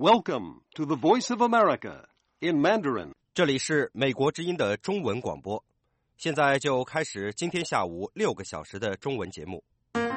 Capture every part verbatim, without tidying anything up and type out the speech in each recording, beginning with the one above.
Welcome to the Voice of America in Mandarin. 这里是美国之音的中文广播，现在就开始今天下午六个小时的中文节目。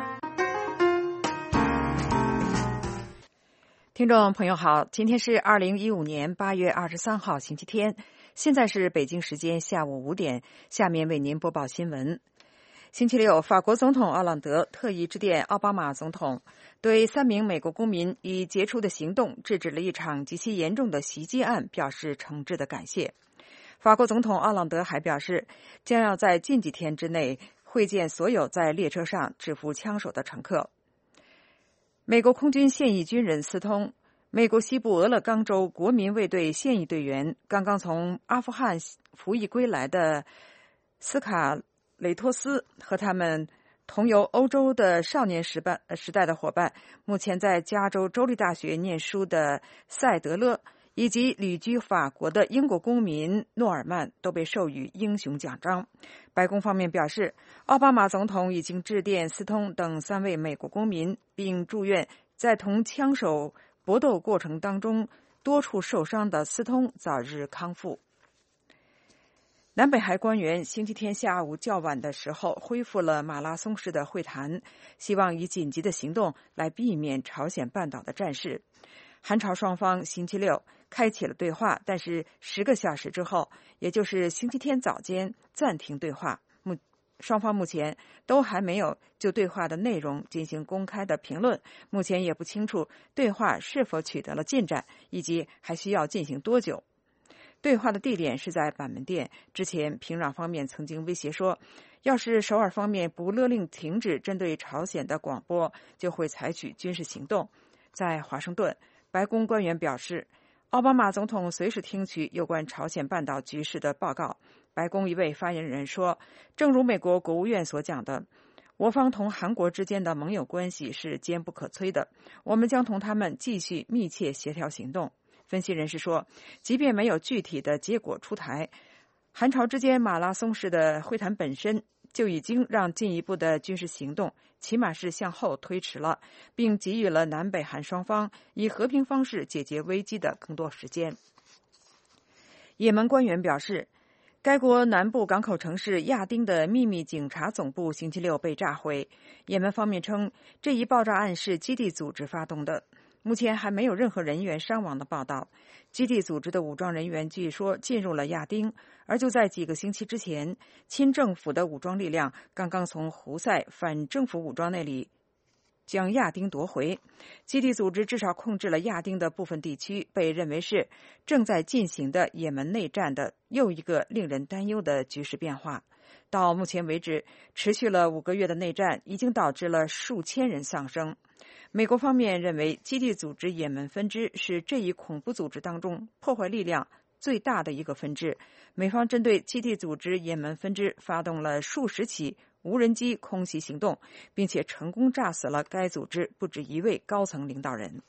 听众朋友好，今天是二零一五年八月二十三号星期天，现在是北京时间下午五点，下面为您播报新闻。星期六，法国总统奥朗德特意致电奥巴马总统，对三名美国公民以杰出的行动制止了一场极其严重的袭击案表示诚挚的感谢。法国总统奥朗德还表示，将要在近几天之内会见所有在列车上制服枪手的乘客。美国空军现役军人斯通，美国西部俄勒冈州国民卫队现役队员，刚刚从阿富汗服役归来的斯卡雷托斯和他们同游欧洲的少年时代时代的伙伴，目前在加州州立大学念书的塞德勒，以及旅居法国的英国公民诺尔曼都被授予英雄奖章。白宫方面表示，奥巴马总统已经致电斯通等三位美国公民，并祝愿在同枪手搏斗过程当中多处受伤的斯通早日康复。南北韩官员星期天下午较晚的时候恢复了马拉松式的会谈，希望以紧急的行动来避免朝鲜半岛的战事。韩朝双方星期六开启了对话，但是十个小时之后，也就是星期天早间暂停对话。目双方目前都还没有就对话的内容进行公开的评论，目前也不清楚对话是否取得了进展，以及还需要进行多久。对话的地点是在板门店。之前平壤方面曾经威胁说，要是首尔方面不勒令停止针对朝鲜的广播，就会采取军事行动。在华盛顿，白宫官员表示，奥巴马总统随时听取有关朝鲜半岛局势的报告。白宫一位发言人说，正如美国国务院所讲的，我方同韩国之间的盟友关系是坚不可摧的，我们将同他们继续密切协调行动。分析人士说，即便没有具体的结果出台，韩朝之间马拉松式的会谈本身就已经让进一步的军事行动起码是向后推迟了，并给予了南北韩双方以和平方式解决危机的更多时间。也门官员表示，该国南部港口城市亚丁的秘密警察总部星期六被炸毁。也门方面称，这一爆炸案是基地组织发动的。目前还没有任何人员伤亡的报道。基地组织的武装人员据说进入了亚丁，而就在几个星期之前，亲政府的武装力量刚刚从胡塞反政府武装那里将亚丁夺回。基地组织至少控制了亚丁的部分地区，被认为是正在进行的也门内战的又一个令人担忧的局势变化。到目前为止，持续了五个月的内战已经导致了数千人丧生。美国方面认为，基地组织也门分支是这一恐怖组织当中破坏力量最大的一个分支。美方针对基地组织也门分支发动了数十起无人机空袭行动，并且成功炸死了该组织不止一位高层领导人。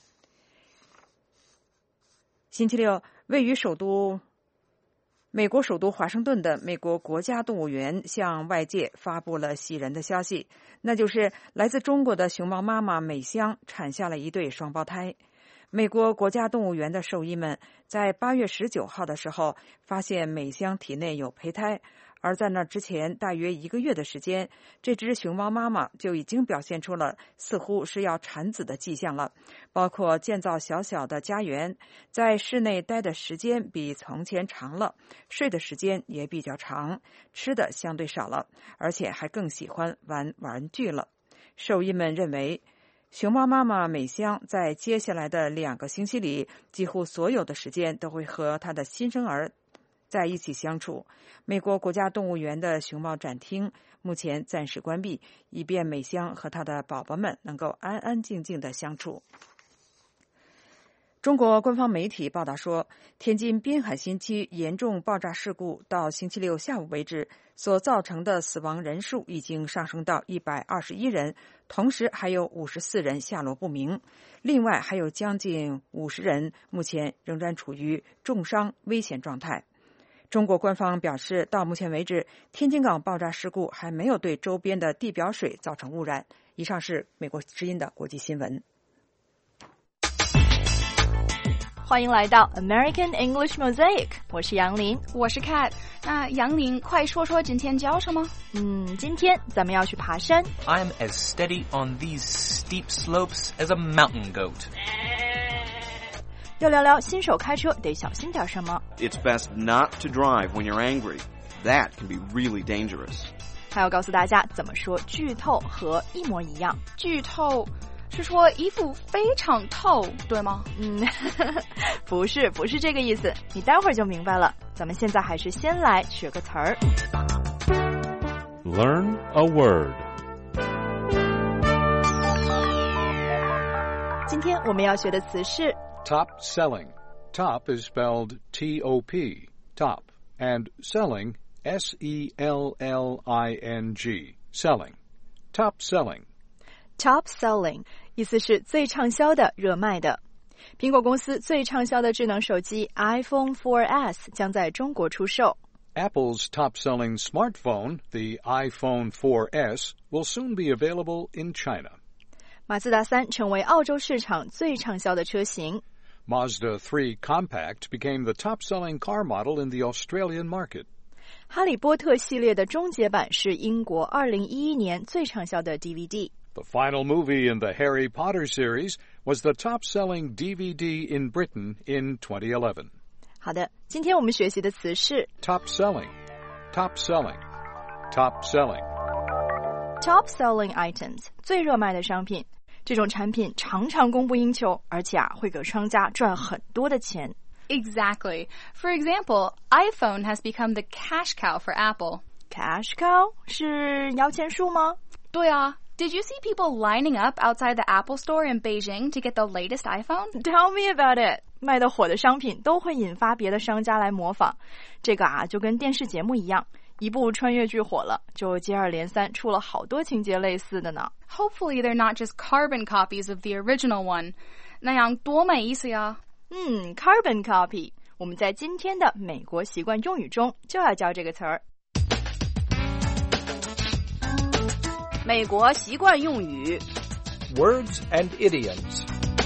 星期六，位于首都美国首都华盛顿的美国国家动物园向外界发布了喜人的消息，那就是来自中国的熊猫妈妈美香产下了一对双胞胎。美国国家动物园的兽医们在八月十九号的时候发现美香体内有胚胎，而在那之前大约一个月的时间，这只熊猫妈妈就已经表现出了似乎是要产子的迹象了，包括建造小小的家园，在室内待的时间比从前长了，睡的时间也比较长，吃的相对少了，而且还更喜欢玩玩具了。兽医们认为，熊猫妈妈美香在接下来的两个星期里，几乎所有的时间都会和她的新生儿在一起相处。美国国家动物园的熊猫展厅目前暂时关闭，以便美香和她的宝宝们能够安安静静的相处。中国官方媒体报道说，天津滨海新区严重爆炸事故到星期六下午为止，所造成的死亡人数已经上升到一百二十一人，同时还有五十四人下落不明，另外还有将近五十人目前仍然处于重伤危险状态。中国官方表示，到目前为止，天津港爆炸事故还没有对周边的地表水造成污染。以上是美国之音的国际新闻。 欢迎来到 American English Mosaic， 我是杨林， 我是 Kat。那杨林，快说说今天教什么？ 嗯，今天咱们要去爬山。 I'm as steady on these steep slopes as a mountain goat. 要聊聊新手开车得小心点什么。 It's best not to drive when you're angry. That can be really dangerous. 还要告诉大家怎么说剧透和一模一样。 剧透是说衣服非常透，对吗？ 嗯，不是，不是这个意思，你待会儿就明白了。咱们现在还是先来学个词儿。 Learn a word. 今天我们要学的词是 top selling. Top is spelled T O P, top, and selling, S E L L I N G, selling. Top selling.Top selling 意思是最畅销的、热卖的。苹果公司最畅销的智能手机 iPhone 四 S 将在中国出售。 Apple's top-selling smartphone, the iPhone 四 S, will soon be available in China. 马自达三成为澳洲市场最畅销的车型。 Mazda three Compact became the top-selling car model in the Australian market. 哈利波特系列的终结版是英国二零一一年最畅销的 D V D。The final movie in the Harry Potter series was the top-selling D V D in Britain in twenty eleven. 好的，今天我们学习的词是 top selling, top selling, top selling. Top selling items 最热卖的商品，这种产品常常供不应求，而且啊会给商家赚很多的钱。 Exactly. For example, iPhone has become the cash cow for Apple. Cash cow 是摇钱树吗？ 对啊。Did you see people lining up outside the Apple store in Beijing to get the latest iPhone? Tell me about it. 卖得火的商品都会引发别的商家来模仿。这个啊，就跟电视节目一样，一部穿越剧火了，就接二连三出了好多情节类似的呢。 Hopefully they're not just carbon copies of the original one. 那样多没意思呀。 嗯 ，carbon copy， 我们在今天的美国习惯用语中就要教这个词儿。 美国习惯用语 Words and idioms.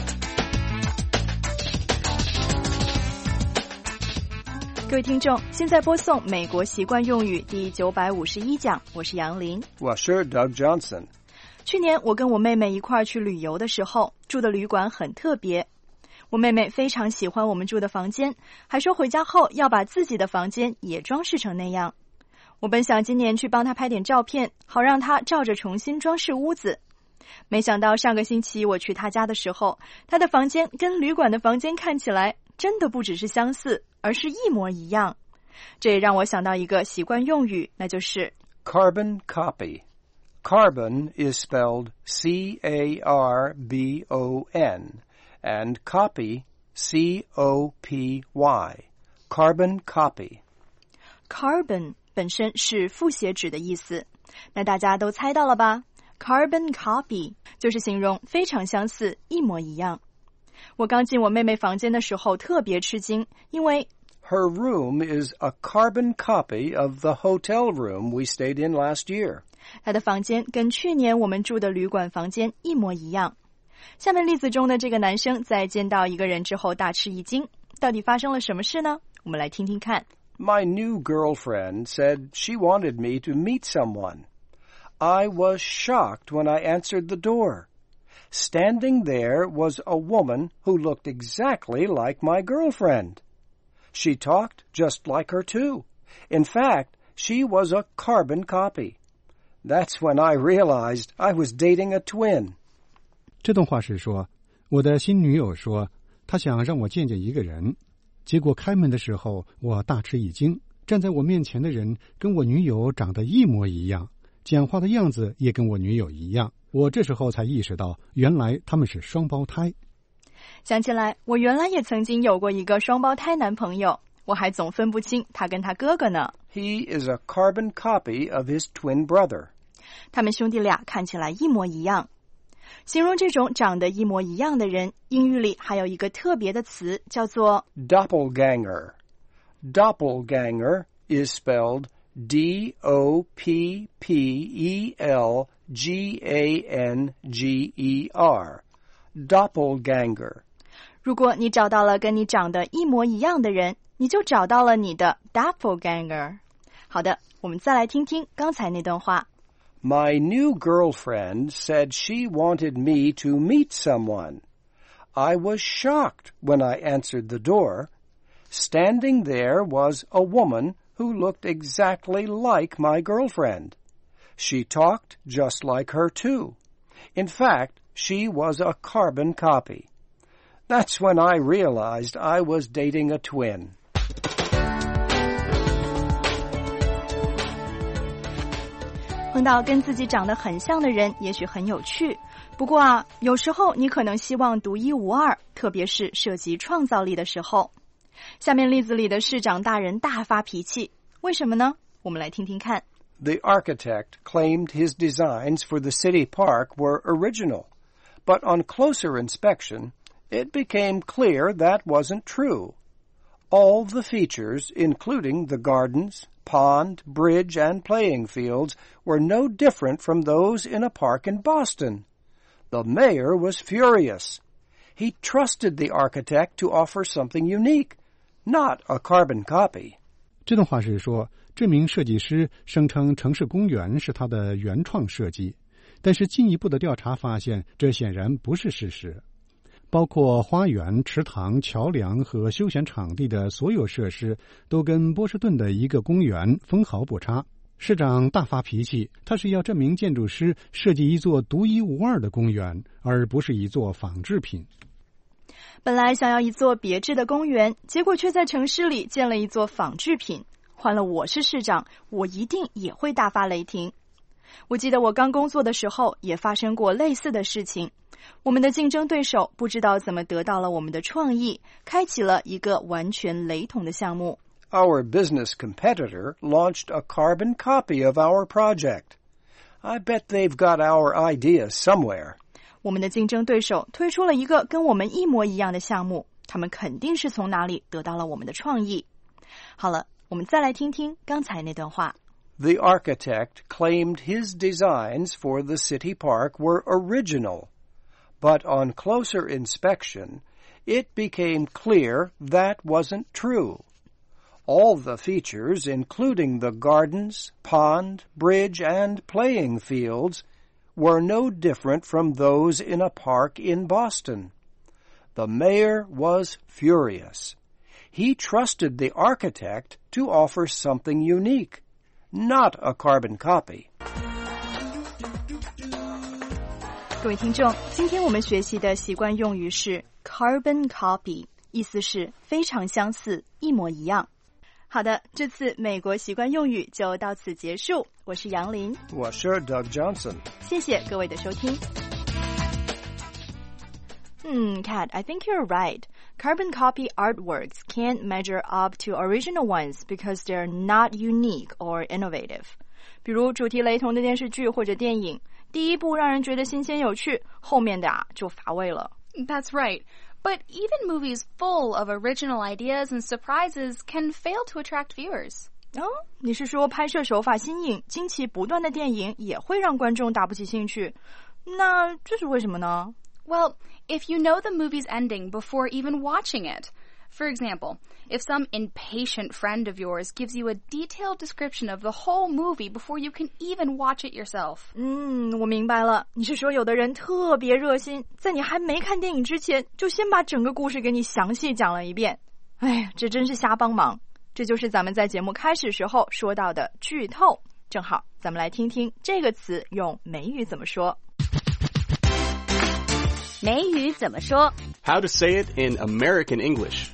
各位听众，现在播送美国习惯用语第九百五十一讲，我是杨林， 我是 Doug Johnson。 去年我跟我妹妹一块儿去旅游的时候，住的旅馆很特别。我妹妹非常喜欢我们住的房间，还说回家后要把自己的房间也装饰成那样。我本想今年去帮她拍点照片，好让她照着重新装饰屋子。没想到上个星期我去她家的时候，她的房间跟旅馆的房间看起来真的不只是相似，而是一模一样。这也让我想到一个习惯用语，那就是 carbon copy. Carbon is spelled C A R B O N, and copy C O P Y. Carbon copy. Carbon本身是复写纸的意思，那大家都猜到了吧？ Carbon copy 就是形容非常相似，一模一样。我刚进我妹妹房间的时候特别吃惊，因为 Her room is a carbon copy of the hotel room we stayed in last year. 她的房间跟去年我们住的旅馆房间一模一样。下面例子中的这个男生在见到一个人之后大吃一惊，到底发生了什么事呢？我们来听听看。 My new girlfriend said she wanted me to meet someone. I was shocked when I answered the door. Standing there was a woman who looked exactly like my girlfriend. She talked just like her too. In fact, she was a carbon copy. That's when I realized I was dating a twin. 这段话是说，我的新女友说，她想让我见见一个人。结果开门的时候，我大吃一惊，站在我面前的人跟我女友长得一模一样，讲话的样子也跟我女友一样。我这时候才意识到，原来他们是双胞胎。 想起来，我原来也曾经有过一个双胞胎男朋友，我还总分不清他跟他哥哥呢。 He is a carbon copy of his twin brother. 他们兄弟俩看起来一模一样。形容这种长得一模一样的人，英语里还有一个特别的词，叫做 doppelganger. Doppelganger is spelled D O P P E L G A N G E R. Doppelganger. 如果你找到了跟你长得一模一样的人，你就找到了你的 doppelganger。 好的，我们再来听听刚才那段话。 My new girlfriend said she wanted me to meet someone. I was shocked when I answered the door. Standing there was a woman who looked exactly like my girlfriend. She talked just like her too. In fact, she was a carbon copy. That's when I realized I was dating a twin. 碰到跟自己长得很像的人也许很有趣，不过啊，有时候你可能希望独一无二，特别是涉及创造力的时候。下面例子里的市长大人大发脾气，为什么呢？我们来听听看。 The architect claimed his designs for the city park were original, but on closer inspection, it became clear that wasn't true. All the features, including the gardens, pond, bridge, and playing fields, were no different from those in a park in Boston. The mayor was furious. He trusted the architect to offer something unique, not a carbon copy. 这段话是说，这名设计师声称城市公园是他的原创设计，但是进一步的调查发现，这显然不是事实。包括花园、池塘、桥梁和休闲场地的所有设施都跟波士顿的一个公园分毫不差。市长大发脾气，他是要这名建筑师设计一座独一无二的公园，而不是一座仿制品。 本来想要一座别致的公园，结果却在城市里建了一座仿制品。换了我是市长，我一定也会大发雷霆。我记得我刚工作的时候也发生过类似的事情。我们的竞争对手不知道怎么得到了我们的创意，开启了一个完全雷同的项目。 Our business competitor launched a carbon copy of our project. I bet they've got our idea somewhere. 我们的竞争对手推出了一个跟我们一模一样的项目，他们肯定是从哪里得到了我们的创意。好了，我们再来听听刚才那段话。 The architect claimed his designs for the city park were original. But on closer inspection, it became clear that wasn't true. All the features, including the gardens, pond, bridge, and playing fields, were no different from those in a park in Boston. The mayor was furious. He trusted the architect to offer something unique, not a carbon copy. 各位听众，今天我们学习的习惯用语是 carbon copy， 意思是非常相似，一模一样。好的，这次美国习惯用语就到此结束。我是杨林， 我是 Doug Johnson。 谢谢各位的收听。Hmm, Kat, I think you're right. Carbon copy artworks can't measure up to original ones because they're not unique or innovative. 比如主题雷同的电视剧或者电影，第一部让人觉得新鲜有趣，后面的啊就乏味了。 That's right. But even movies full of original ideas and surprises can fail to attract viewers. 哦，你是说拍摄手法新颖、惊奇不断的电影也会让观众打不起兴趣？那这是为什么呢？ Well, if you know the movie's ending before even watching it. For example, if some impatient friend of yours gives you a detailed description of the whole movie before you can even watch it yourself. 嗯，我明白了，你是说有的人特别热心，在你还没看电影之前，就先把整个故事给你详细讲了一遍。哎呀，这真是瞎帮忙。这就是咱们在节目开始时候说到的剧透。正好，咱们来听听这个词用美语怎么说。 美语怎么说 How to say it in American English.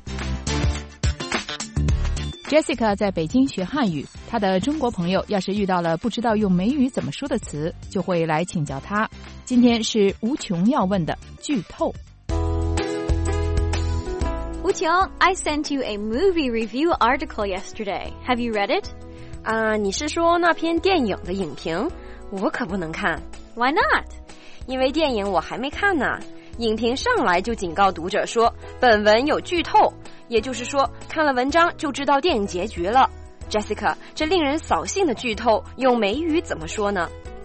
Jessica 在北京学汉语，她的中国朋友要是遇到了不知道用美语怎么说的词，就会来请教她。今天是无穷要问的剧透。 吴琼 I sent you a movie review article yesterday. Have you read it? 啊、uh, 你是说那篇电影的影评？我可不能看。 Why not? 因为电影我还没看呢。影评上来就警告读者说，本文有剧透，也就是说，看了文章就知道电影结局了。Jessica， 这令人扫兴的剧透，用美语怎么说呢？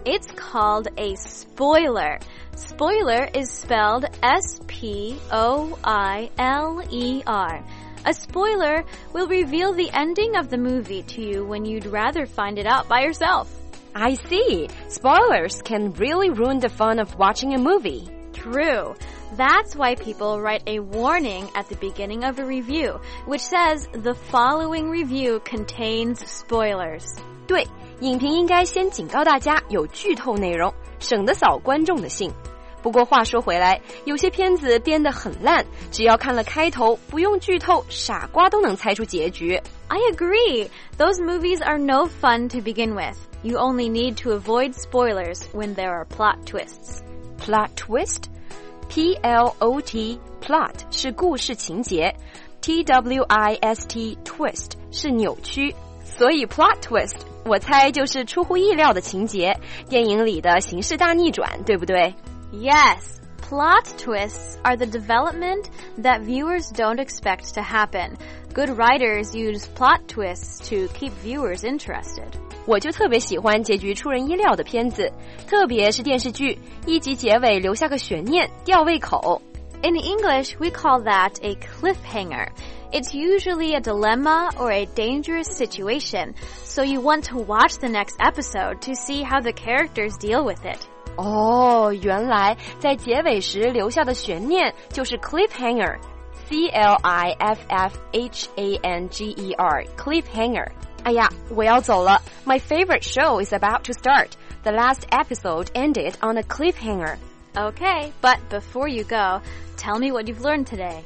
It's called a spoiler. Spoiler is spelled S P O I L E R. A spoiler will reveal the ending of the movie to you when you'd rather find it out by yourself. I see. Spoilers can really ruin the fun of watching a movie. True. That's why people write a warning at the beginning of a review, which says the following review contains spoilers. 对，影评应该先警告大家有剧透内容，省得扫观众的兴。不过话说回来，有些片子编得很烂，只要看了开头，不用剧透，傻瓜都能猜出结局。 I agree. Those movies are no fun to begin with. You only need to avoid spoilers when there are plot twists. Plot twist? P L O T, plot 是故事情节 T W I S T, twist 是扭曲，所以 plot twist 我猜就是出乎意料的情节，电影里的形势大逆转，对不对？ Yes, plot twists are the development that viewers don't expect to happen. Good writers use plot twists to keep viewers interested. 我就特别喜欢结局出人意料的片子，特别是电视剧，一集结尾留下个悬念，吊胃口。 In English, we call that a cliffhanger. It's usually a dilemma or a dangerous situation, so you want to watch the next episode to see how the characters deal with it. 哦，原来在结尾时留下的悬念就是 cliffhanger. C L I F F H A N G E R, cliffhanger. 哎呀，我要走了。My favorite show is about to start. The last episode ended on a cliffhanger. Okay, but before you go, tell me what you've learned today.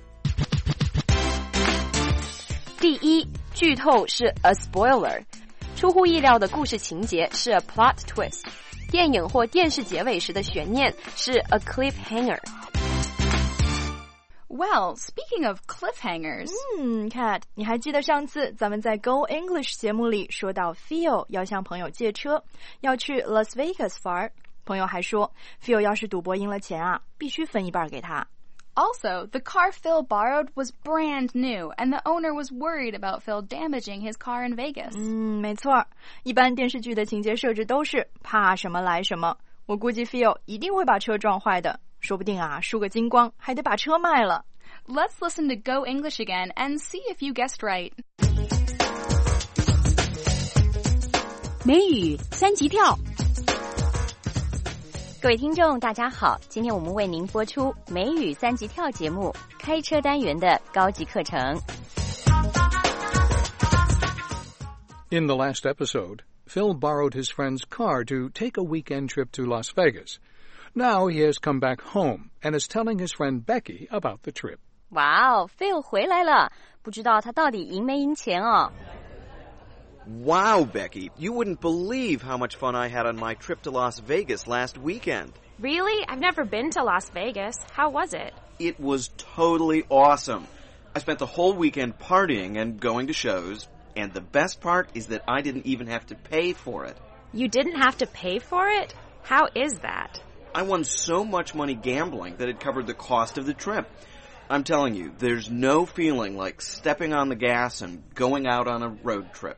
第一，剧透是 a spoiler. 出乎意料的故事情节是 a plot twist. 电影或电视结尾时的悬念是 a cliffhanger. Well, speaking of cliffhangers... 嗯 Kat, 你还记得上次咱们在 Go English 节目里说到 Phil 要向朋友借车，要去 Las Vegas 玩，朋友还说 Phil 要是赌博赢了钱啊，必须分一半给他。 Also, the car Phil borrowed was brand new, and the owner was worried about Phil damaging his car in Vegas. 嗯，没错，一般电视剧的情节设置都是怕什么来什么。我估计 Phil 一定会把车撞坏的，说不定啊，输个精光，还得把车卖了。 Let's listen to Go English again and see if you guessed right. 美语三级跳。 各位听众大家好，今天我们为您播出美语三级跳节目开车单元的高级课程。 In the last episode, Phil borrowed his friend's car to take a weekend trip to Las Vegas. Now he has come back home and is telling his friend Becky about the trip. 哇哦 Phil 回来了，不知道他到底赢没赢钱哦。 Wow, Becky, you wouldn't believe how much fun I had on my trip to Las Vegas last weekend. Really? I've never been to Las Vegas. How was it? It was totally awesome. I spent the whole weekend partying and going to shows, and the best part is that I didn't even have to pay for it. You didn't have to pay for it? How is that? I won so much money gambling that it covered the cost of the trip. I'm telling you, there's no feeling like stepping on the gas and going out on a road trip.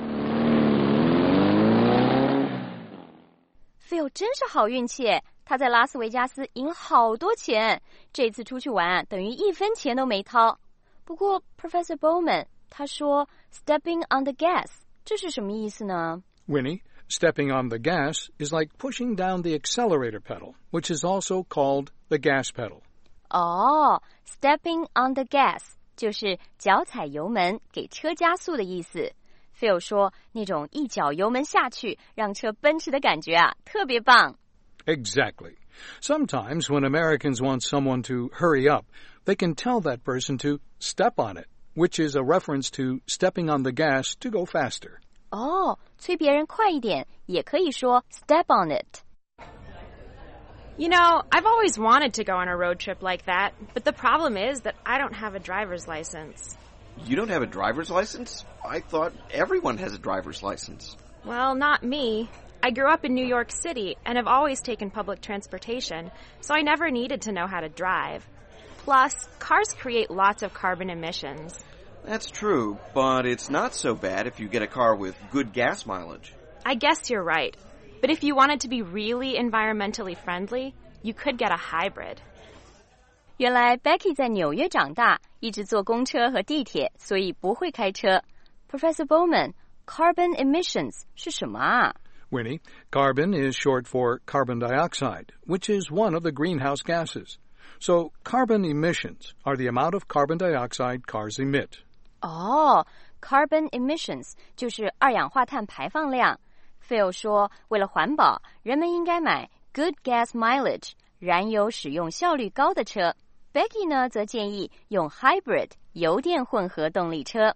Phil 真是好运气，他在拉斯维加斯赢了好多钱，这次出去玩等于一分钱都没掏。不过 Professor Bowman 他说 stepping on the gas 这是什么意思呢？ Winnie, stepping on the gas is like pushing down the accelerator pedal, which is also called the gas pedal. 哦 stepping on the gas 就是脚踩油门给车加速的意思。Phil 说那种一脚油门下去让车奔驰的感觉啊特别棒。 Exactly. Sometimes when Americans want someone to hurry up, they can tell that person to step on it, which is a reference to stepping on the gas to go faster. 哦，催别人快一点也可以说 step on it. You know, I've always wanted to go on a road trip like that, but the problem is that I don't have a driver's license. You don't have a driver's license? I thought everyone has a driver's license. Well, not me. I grew up in New York City and have always taken public transportation, so I never needed to know how to drive. Plus, cars create lots of carbon emissions. That's true, but it's not so bad if you get a car with good gas mileage. I guess you're right. But if you wanted to be really environmentally friendly, you could get a hybrid. 原来 Becky 在纽约长大，一直坐公车和地铁，所以不会开车。Professor Bowman, carbon emissions 是什么啊？ Winnie, carbon is short for carbon dioxide, which is one of the greenhouse gases. So carbon emissions are the amount of carbon dioxide cars emit. 哦 ，carbon emissions 就是二氧化碳排放量。Phil 说，为了环保，人们应该买 good gas mileage 燃油使用效率高的车。Becky 呢，则建议用 hybrid 油电混合动力车。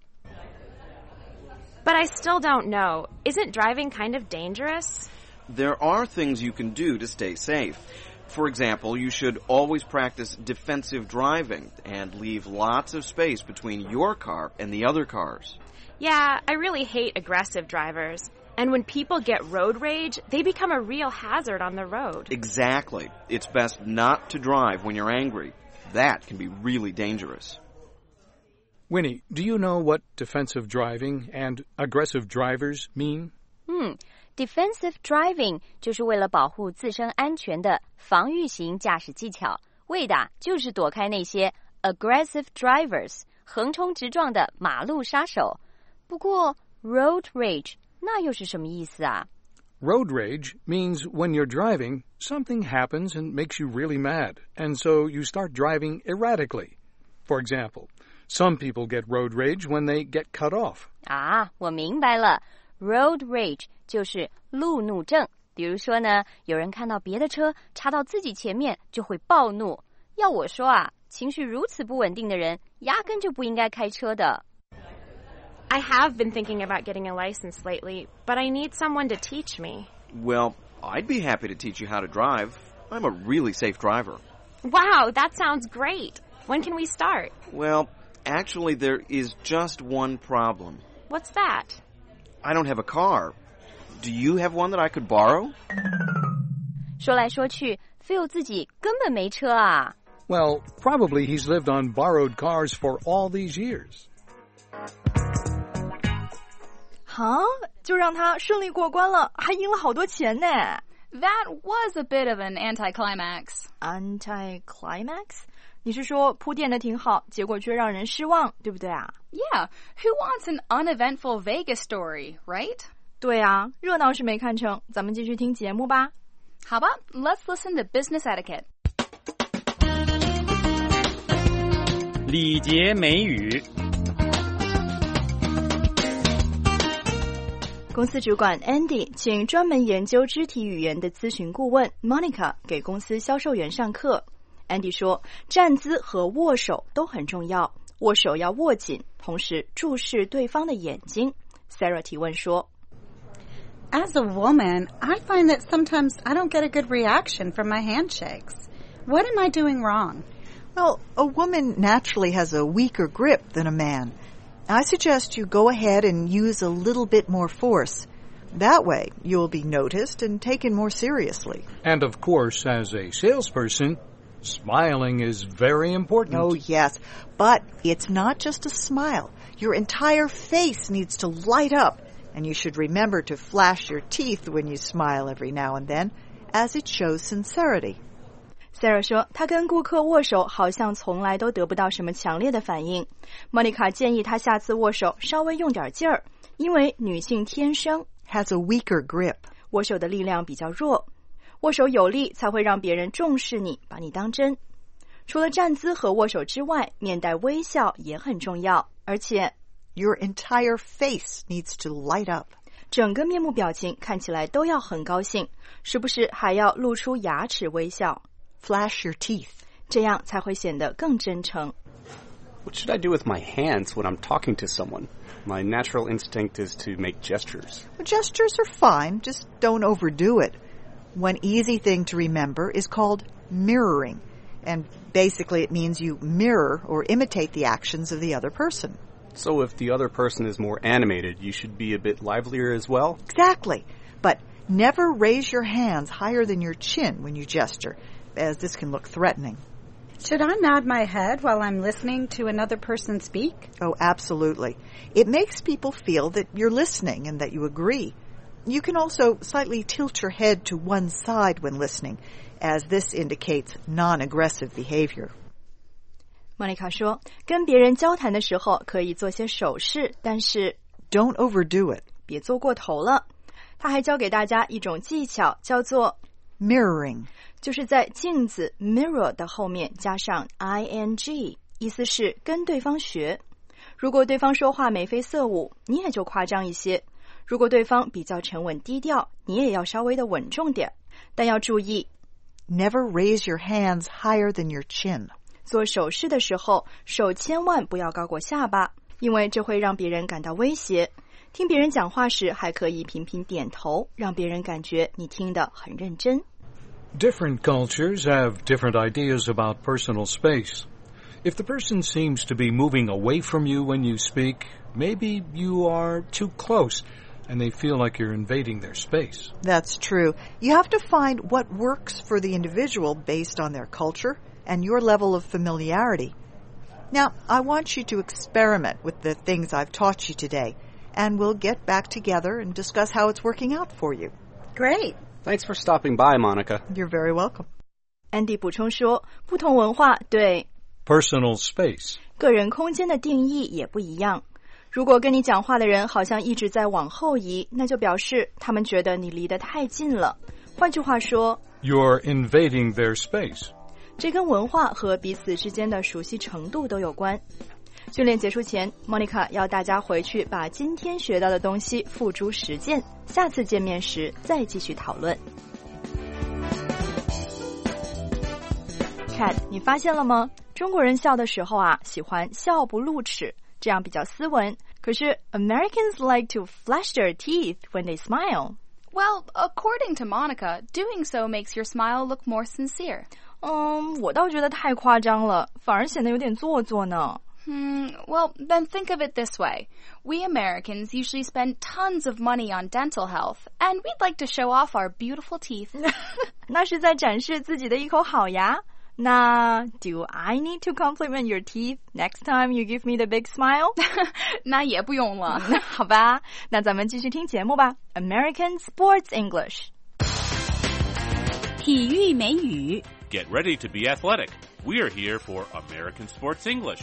But I still don't know. Isn't driving kind of dangerous? There are things you can do to stay safe. For example, you should always practice defensive driving and leave lots of space between your car and the other cars. Yeah, I really hate aggressive drivers. And when people get road rage, they become a real hazard on the road. Exactly. It's best not to drive when you're angry. That can be really dangerous. Winnie, do you know what defensive driving and aggressive drivers mean? 嗯 ，defensive driving 就是为了保护自身安全的防御型驾驶技巧，为的就是躲开那些 aggressive drivers 横冲直撞的马路杀手。不过 road rage 那又是什么意思啊？ Road rage means when you're driving, something happens and makes you really mad, and so you start driving erratically. For example, some people get road rage when they get cut off. 啊，我明白了 ，road rage 就是路怒症。比如说呢，有人看到别的车插到自己前面就会暴怒。要我说啊，情绪如此不稳定的人，压根就不应该开车的。 I have been thinking about getting a license lately, but I need someone to teach me. Well, I'd be happy to teach you how to drive. I'm a really safe driver. Wow, that sounds great. When can we start? Well, actually, there is just one problem. What's that? I don't have a car. Do you have one that I could borrow? 说来说去 ，Phil 自己根本没车啊。 Well, probably he's lived on borrowed cars for all these years. 哈，就让他顺利过关了，还赢了好多钱呢。 That was a bit of an anticlimax. Anticlimax? 你是说铺垫的挺好，结果却让人失望，对不对啊？ Yeah, who wants an uneventful Vegas story, right? 对啊，热闹是没看成，咱们继续听节目吧。 How about let's listen to business etiquette? 礼节美语。 公司主管 Andy 请专门研究肢体语言的咨询顾问 Monica 给公司销售员上课。Andy 说，站姿和握手都很重要，握手要握紧，同时注视对方的眼睛。Sarah 提问说 As a woman, I find that sometimes I don't get a good reaction from my handshakes. What am I doing wrong? Well, a woman naturally has a weaker grip than a man. I suggest you go ahead and use a little bit more force. That way, you'll be noticed and taken more seriously. And of course, as a salesperson, smiling is very important. Oh, yes. But it's not just a smile. Your entire face needs to light up. And you should remember to flash your teeth when you smile every now and then, as it shows sincerity. Sarah 说，她跟顾客握手好像从来都得不到什么强烈的反应。Monica 建议她下次握手稍微用点劲儿，因为女性天生 has a weaker grip. 握手的力量比较弱，握手有力才会让别人重视你，把你当真。除了站姿和握手之外，面带微笑也很重要，而且 Your entire face needs to light up. 整个面部表情看起来都要很高兴，时不时还要露出牙齿微笑。 Flash your teeth. 这样才会显得更真诚。 What should I do with my hands when I'm talking to someone? My natural instinct is to make gestures. Well, gestures are fine, just don't overdo it. One easy thing to remember is called mirroring, and basically it means you mirror or imitate the actions of the other person. So if the other person is more animated, you should be a bit livelier as well? Exactly. But never raise your hands higher than your chin when you gesture, as this can look threatening. Should I nod my head while I'm listening to another person speak? Oh, absolutely. It makes people feel that you're listening and that you agree. You can also slightly tilt your head to one side when listening, as this indicates non-aggressive behavior. 莫妮卡说，跟别人交谈的时候可以做些手势，但是 Don't overdo it. 别做过头了。他还教给大家一种技巧，叫做 mirroring， 就是在镜子 mirror 的后面加上 ing， 意思是跟对方学。如果对方说话眉飞色舞，你也就夸张一些；如果对方比较沉稳低调，你也要稍微的稳重点。但要注意 Never raise your hands higher than your chin. 做手势的时候，手千万不要高过下巴，因为这会让别人感到威胁。听别人讲话时还可以频频点头，让别人感觉你听得很认真。 Different cultures have different ideas about personal space. If the person seems to be moving away from you when you speak, maybe you are too close and they feel like you're invading their space. That's true. You have to find what works for the individual based on their culture and your level of familiarity. Now, I want you to experiment with the things I've taught you today, and we'll get back together and discuss how it's working out for you. Great. Thanks for stopping by, Monica. You're very welcome. Andy 补充说，不同文化对 personal space 个人空间的定义也不一样。如果跟你讲话的人好像一直在往后移，那就表示他们觉得你离得太近了。换句话说 You're invading their space. 这跟文化和彼此之间的熟悉程度都有关。训练结束前 Monica 要大家回去把今天学到的东西付诸实践，下次见面时再继续讨论。Kat， 你发现了吗？中国人笑的时候啊，喜欢笑不露齿，这样比较斯文。可是 Americans like to flash their teeth when they smile. Well, according to Monica, doing so makes your smile look more sincere. 嗯，我倒觉得太夸张了，反而显得有点做作呢。 Hmm, well, then think of it this way. We Americans usually spend tons of money on dental health, and we'd like to show off our beautiful teeth. 那是在展示自己的一口好牙。那 do I need to compliment your teeth next time you give me the big smile? 那也不用了。 好吧，那咱们继续听节目吧。American Sports English. 体育美语 Get ready to be athletic. We're here for American Sports English.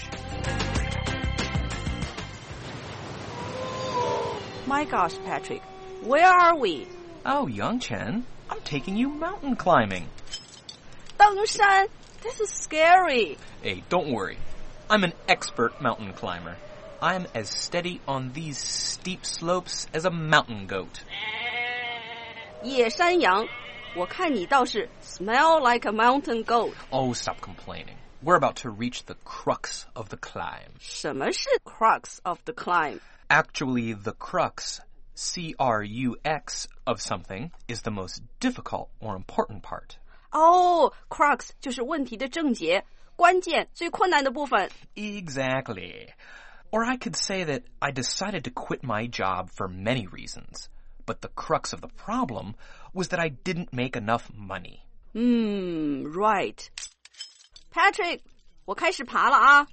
My gosh, Patrick, where are we? Oh, Young Chen, I'm taking you mountain climbing. 登山 This is scary. Hey, don't worry. I'm an expert mountain climber. I'm as steady on these steep slopes as a mountain goat. 野山羊我看你倒是 smell like a mountain goat. Oh, stop complaining. We're about to reach the crux of the climb. 什么是 crux of the climb? Actually, the crux, C R U X, of something is the most difficult or important part. 哦 crux 就是问题的症结，关键最困难的部分。 Exactly. Or I could say that I decided to quit my job for many reasons. But the crux of the problem was that I didn't make enough money. 嗯 right. Patrick, 我开始爬了啊。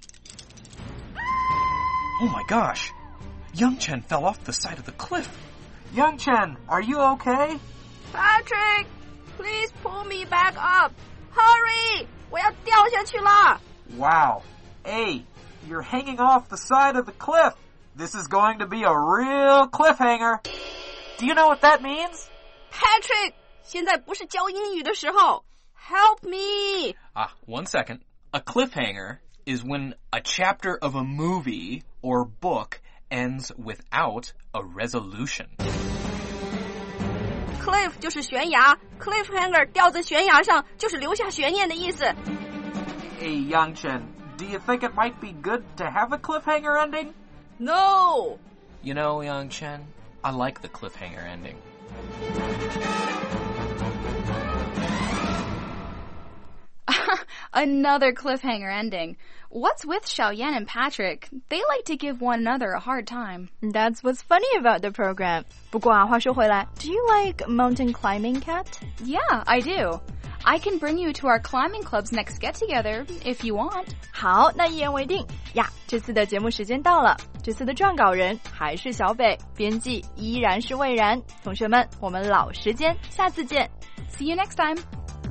Oh my gosh. Young Chen fell off the side of the cliff. Young Chen, are you okay? Patrick, please pull me back up. Hurry, 我要掉下去了。 Wow. Hey, you're hanging off the side of the cliff. This is going to be a real cliffhanger. Do you know what that means? Patrick, 现在不是教英语的时候。Help me. Ah, one second. A cliffhanger is when a chapter of a movie or book ends without a resolution. Cliff 就是悬崖 Cliffhanger 吊在悬崖上就是留下悬念的意思。 Hey, Young Chen, do you think it might be good to have a cliffhanger ending? No. You know, Young Chen, I like the cliffhanger ending. Another cliffhanger ending. What's with Xiaoyan and Patrick? They like to give one another a hard time. That's what's funny about the program. 不过啊，话说回来 do you like mountain climbing, Kat? Yeah, I do. I can bring you to our climbing club's next get-together if you want. 好，那一言为定呀。这次的节目时间到了，这次的撰稿人还是小北，编辑依然是魏然。同学们，我们老时间，下次见。 See you next time.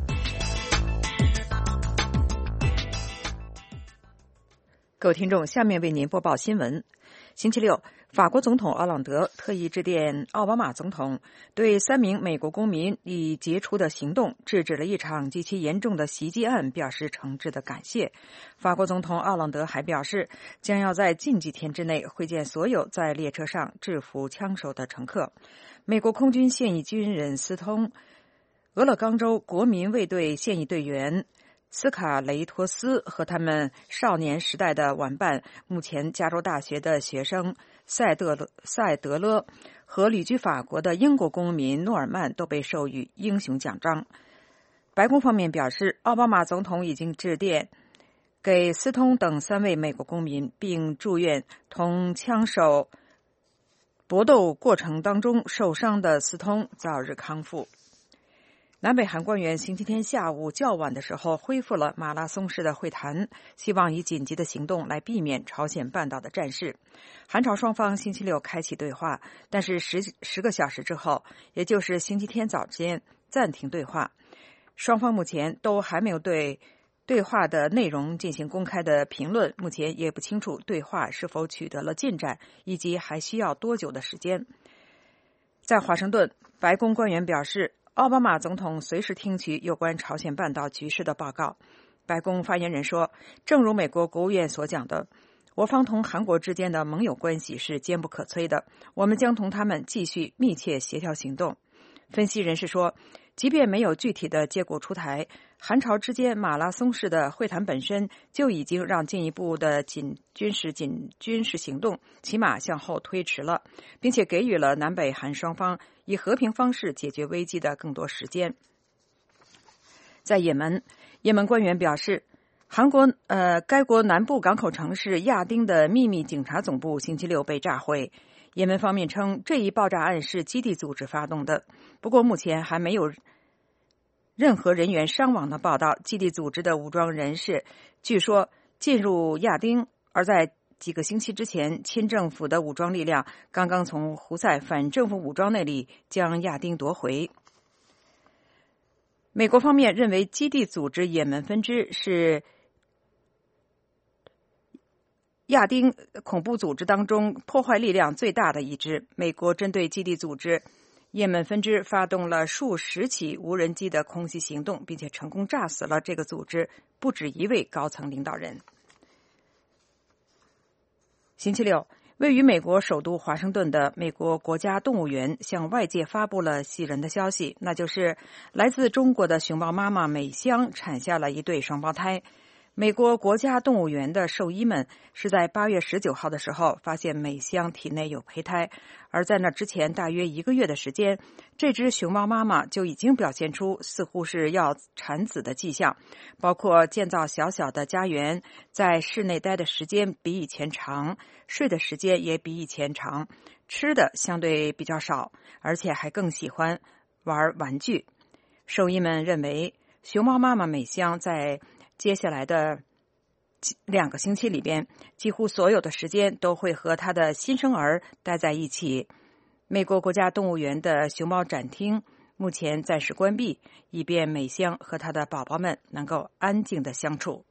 各位听众，下面为您播报新闻。星期六，法国总统奥朗德特意致电奥巴马总统，对三名美国公民以杰出的行动制止了一场极其严重的袭击案表示诚挚的感谢。法国总统奥朗德还表示，将要在近几天之内会见所有在列车上制服枪手的乘客。美国空军现役军人斯通、俄勒冈州国民卫队现役队员斯卡雷托斯和他们少年时代的玩伴，目前加州大学的学生塞德勒塞德勒和旅居法国的英国公民诺尔曼都被授予英雄奖章。白宫方面表示，奥巴马总统已经致电给斯通等三位美国公民，并祝愿同枪手搏斗过程当中受伤的斯通早日康复。南北韩官员星期天下午较晚的时候恢复了马拉松式的会谈，希望以紧急的行动来避免朝鲜半岛的战事。韩朝双方星期六开启对话，但是十十个小时之后，也就是星期天早间暂停对话。双方目前都还没有对对话的内容进行公开的评论，目前也不清楚对话是否取得了进展，以及还需要多久的时间。在华盛顿，白宫官员表示，奥巴马总统随时听取有关朝鲜半岛局势的报告。白宫发言人说，正如美国国务院所讲的，我方同韩国之间的盟友关系是坚不可摧的，我们将同他们继续密切协调行动。分析人士说，即便没有具体的结果出台，韩朝之间马拉松式的会谈本身就已经让进一步的紧军事紧军事行动起码向后推迟了，并且给予了南北韩双方以和平方式解决危机的更多时间。在也门，也门官员表示，韩国呃该国南部港口城市亚丁的秘密警察总部星期六被炸毁。也门方面称，这一爆炸案是基地组织发动的，不过目前还没有任何人员伤亡的报道。基地组织的武装人士据说进入亚丁，而在几个星期之前，亲政府的武装力量刚刚从胡塞反政府武装那里将亚丁夺回。美国方面认为，基地组织也门分支是亚丁恐怖组织当中破坏力量最大的一支。美国针对基地组织也门分支发动了数十起无人机的空袭行动，并且成功炸死了这个组织不止一位高层领导人。星期六，位于美国首都华盛顿的美国国家动物园向外界发布了喜人的消息，那就是来自中国的熊猫妈妈美香产下了一对双胞胎。美国国家动物园的兽医们是在八月十九号的时候发现美香体内有胚胎，而在那之前大约一个月的时间，这只熊猫妈妈就已经表现出似乎是要产子的迹象，包括建造小小的家园，在室内待的时间比以前长，睡的时间也比以前长，吃的相对比较少，而且还更喜欢玩玩具。兽医们认为，熊猫妈妈美香在接下来的两个星期里边，几乎所有的时间都会和他的新生儿待在一起。美国国家动物园的熊猫展厅目前暂时关闭，以便美香和他的宝宝们能够安静的相处。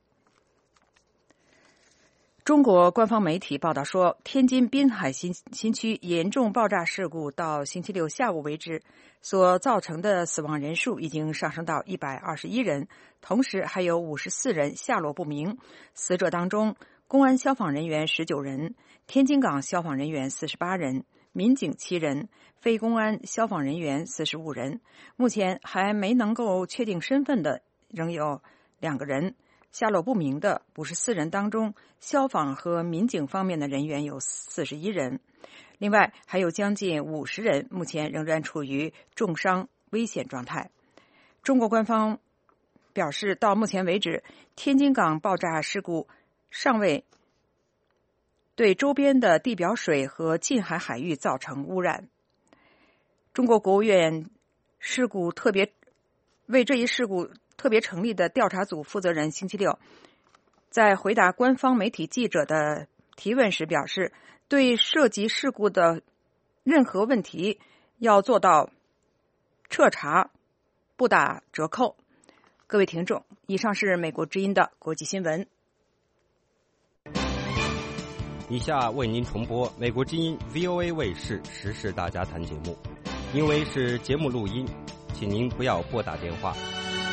中国官方媒体报道说，天津滨海新新区严重爆炸事故到星期六下午为止，所造成的死亡人数已经上升到一百二十一人，同时还有五十四人下落不明。死者当中，公安消防人员十九人，天津港消防人员四十八人，民警七人，非公安消防人员四十五人。目前还没能够确定身份的仍有两个人。下落不明的五十四人当中，消防和民警方面的人员有四十一人，另外还有将近五十人目前仍然处于重伤危险状态。中国官方表示，到目前为止，天津港爆炸事故尚未对周边的地表水和近海海域造成污染。中国国务院事故特别为这一事故特别成立的调查组负责人星期六在回答官方媒体记者的提问时表示，对涉及事故的任何问题要做到彻查，不打折扣。各位听众，以上是美国之音的国际新闻。 以下为您重播美国之音 V O A 卫视时事大家谈节目，因为是节目录音，请您不要拨打电话。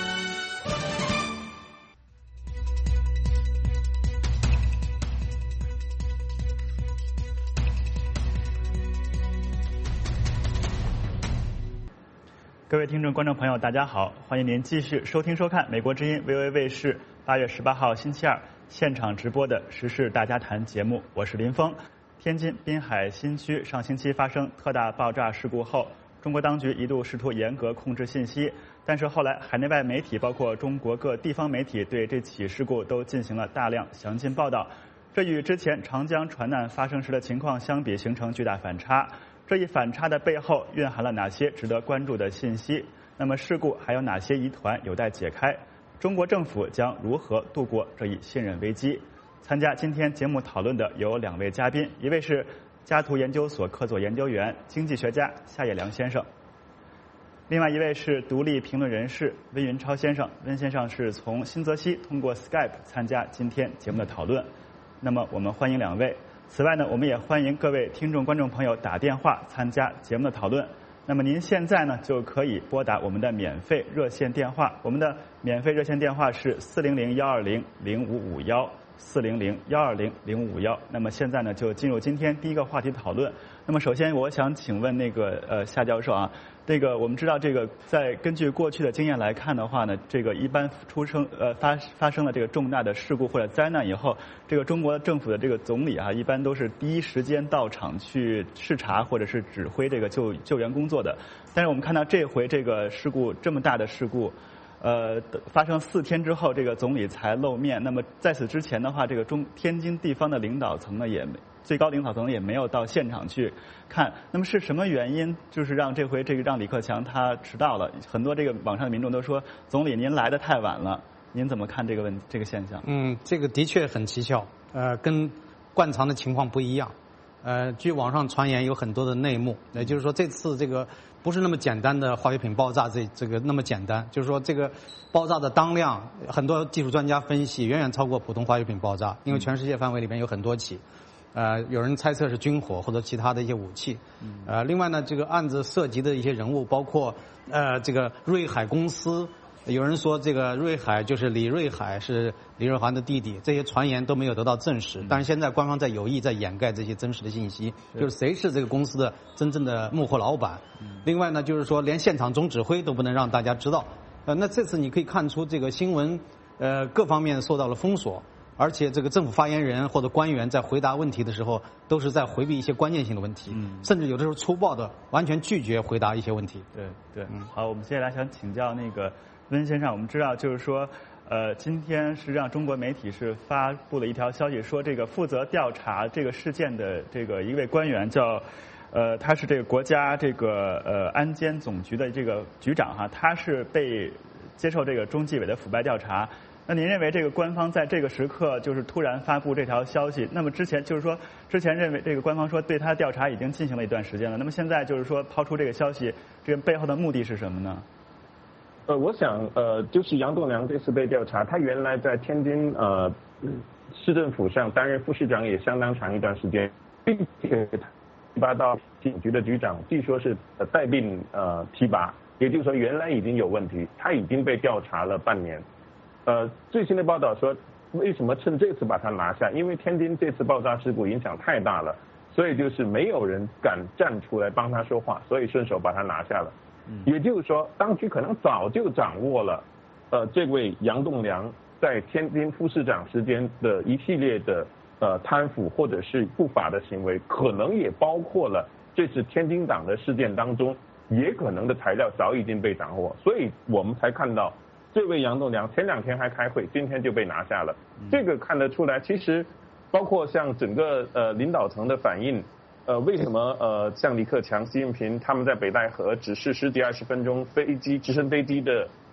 各位听众、观众朋友，大家好！欢迎您继续收听、收看美国之音 V O A 卫视八月十八号星期二现场直播的时事大家谈节目，我是林峰。天津滨海新区上星期发生特大爆炸事故后，中国当局一度试图严格控制信息，但是后来海内外媒体，包括中国各地方媒体，对这起事故都进行了大量详尽报道。这与之前长江船难发生时的情况相比，形成巨大反差。这一反差的背后蕴含了哪些值得关注的信息？那么事故还有哪些疑团有待解开？中国政府将如何度过这一信任危机？参加今天节目讨论的有两位嘉宾，一位是嘉图研究所客座研究员、经济学家夏业良先生，另外一位是独立评论人士温云超先生。温先生是从新泽西通过 Skype 参加今天节目的讨论。那么我们欢迎两位。此外呢，我们也欢迎各位听众、观众朋友打电话参加节目的讨论。那么您现在呢就可以拨打我们的免费热线电话，我们的免费热线电话是四零零幺二零零五五幺四零零幺二零零五五幺。那么现在呢就进入今天第一个话题讨论。那么首先我想请问那个呃夏教授啊，这个我们知道这个在根据过去的经验来看的话呢，这个一般出生呃发发生了这个重大的事故或者灾难以后，这个中国政府的这个总理啊，一般都是第一时间到场去视察或者是指挥这个救救援工作的。但是我们看到这回这个事故这么大的事故，呃，发生四天之后，这个总理才露面。那么在此之前的话，这个中天津地方的领导层呢，也最高领导层也没有到现场去看。那么是什么原因，就是让这回这个让李克强他迟到了？很多这个网上的民众都说，总理您来得太晚了。您怎么看这个问这个现象？ 嗯，这个的确很蹊跷，呃，跟惯常的情况不一样。呃，据网上传言有很多的内幕，也就是说这次这个不是那么简单的化学品爆炸，这这个那么简单，就是说这个爆炸的当量，很多技术专家分析远远超过普通化学品爆炸，因为全世界范围里面有很多起。呃，有人猜测是军火或者其他的一些武器。呃，另外呢，这个案子涉及的一些人物，包括呃这个瑞海公司，有人说这个瑞海就是李瑞海是李瑞环的弟弟，这些传言都没有得到证实。但是现在官方在有意在掩盖这些真实的信息，就是谁是这个公司的真正的幕后老板。另外呢，就是说连现场总指挥都不能让大家知道。呃，那这次你可以看出这个新闻呃各方面受到了封锁。而且这个政府发言人或者官员在回答问题的时候，都是在回避一些关键性的问题，嗯、甚至有的时候粗暴的完全拒绝回答一些问题。 对对，嗯，好，我们接下来想请教那个温先生，我们知道就是说，呃，今天实际上中国媒体是发布了一条消息，说这个负责调查这个事件的这个一位官员叫，呃，他是这个国家这个呃安监总局的这个局长哈，他是被接受这个中纪委的腐败调查。那您认为这个官方在这个时刻就是突然发布这条消息？那么之前就是说，之前认为这个官方说对他的调查已经进行了一段时间了。那么现在就是说抛出这个消息，这个背后的目的是什么呢？ 呃，我想呃，就是杨栋梁这次被调查，他原来在天津呃市政府上担任副市长也相当长一段时间，并且提拔到警局的局长，据说是呃带病呃提拔，也就是说原来已经有问题，他已经被调查了半年。呃，最新的报道说，为什么趁这次把他拿下？因为天津这次爆炸事故影响太大了，所以就是没有人敢站出来帮他说话，所以顺手把他拿下了。嗯、也就是说，当局可能早就掌握了，呃，这位杨栋梁在天津副市长时间的一系列的呃贪腐或者是不法的行为，可能也包括了这次天津港的事件当中，也可能的材料早已经被掌握，所以我们才看到。这位杨栋梁前两天还开会，今天就被拿下了。这个看得出来，其实包括像整个呃领导层的反应，呃为什么呃像李克强、习近平他们在北戴河只是十几二十分钟飞机直升飞机的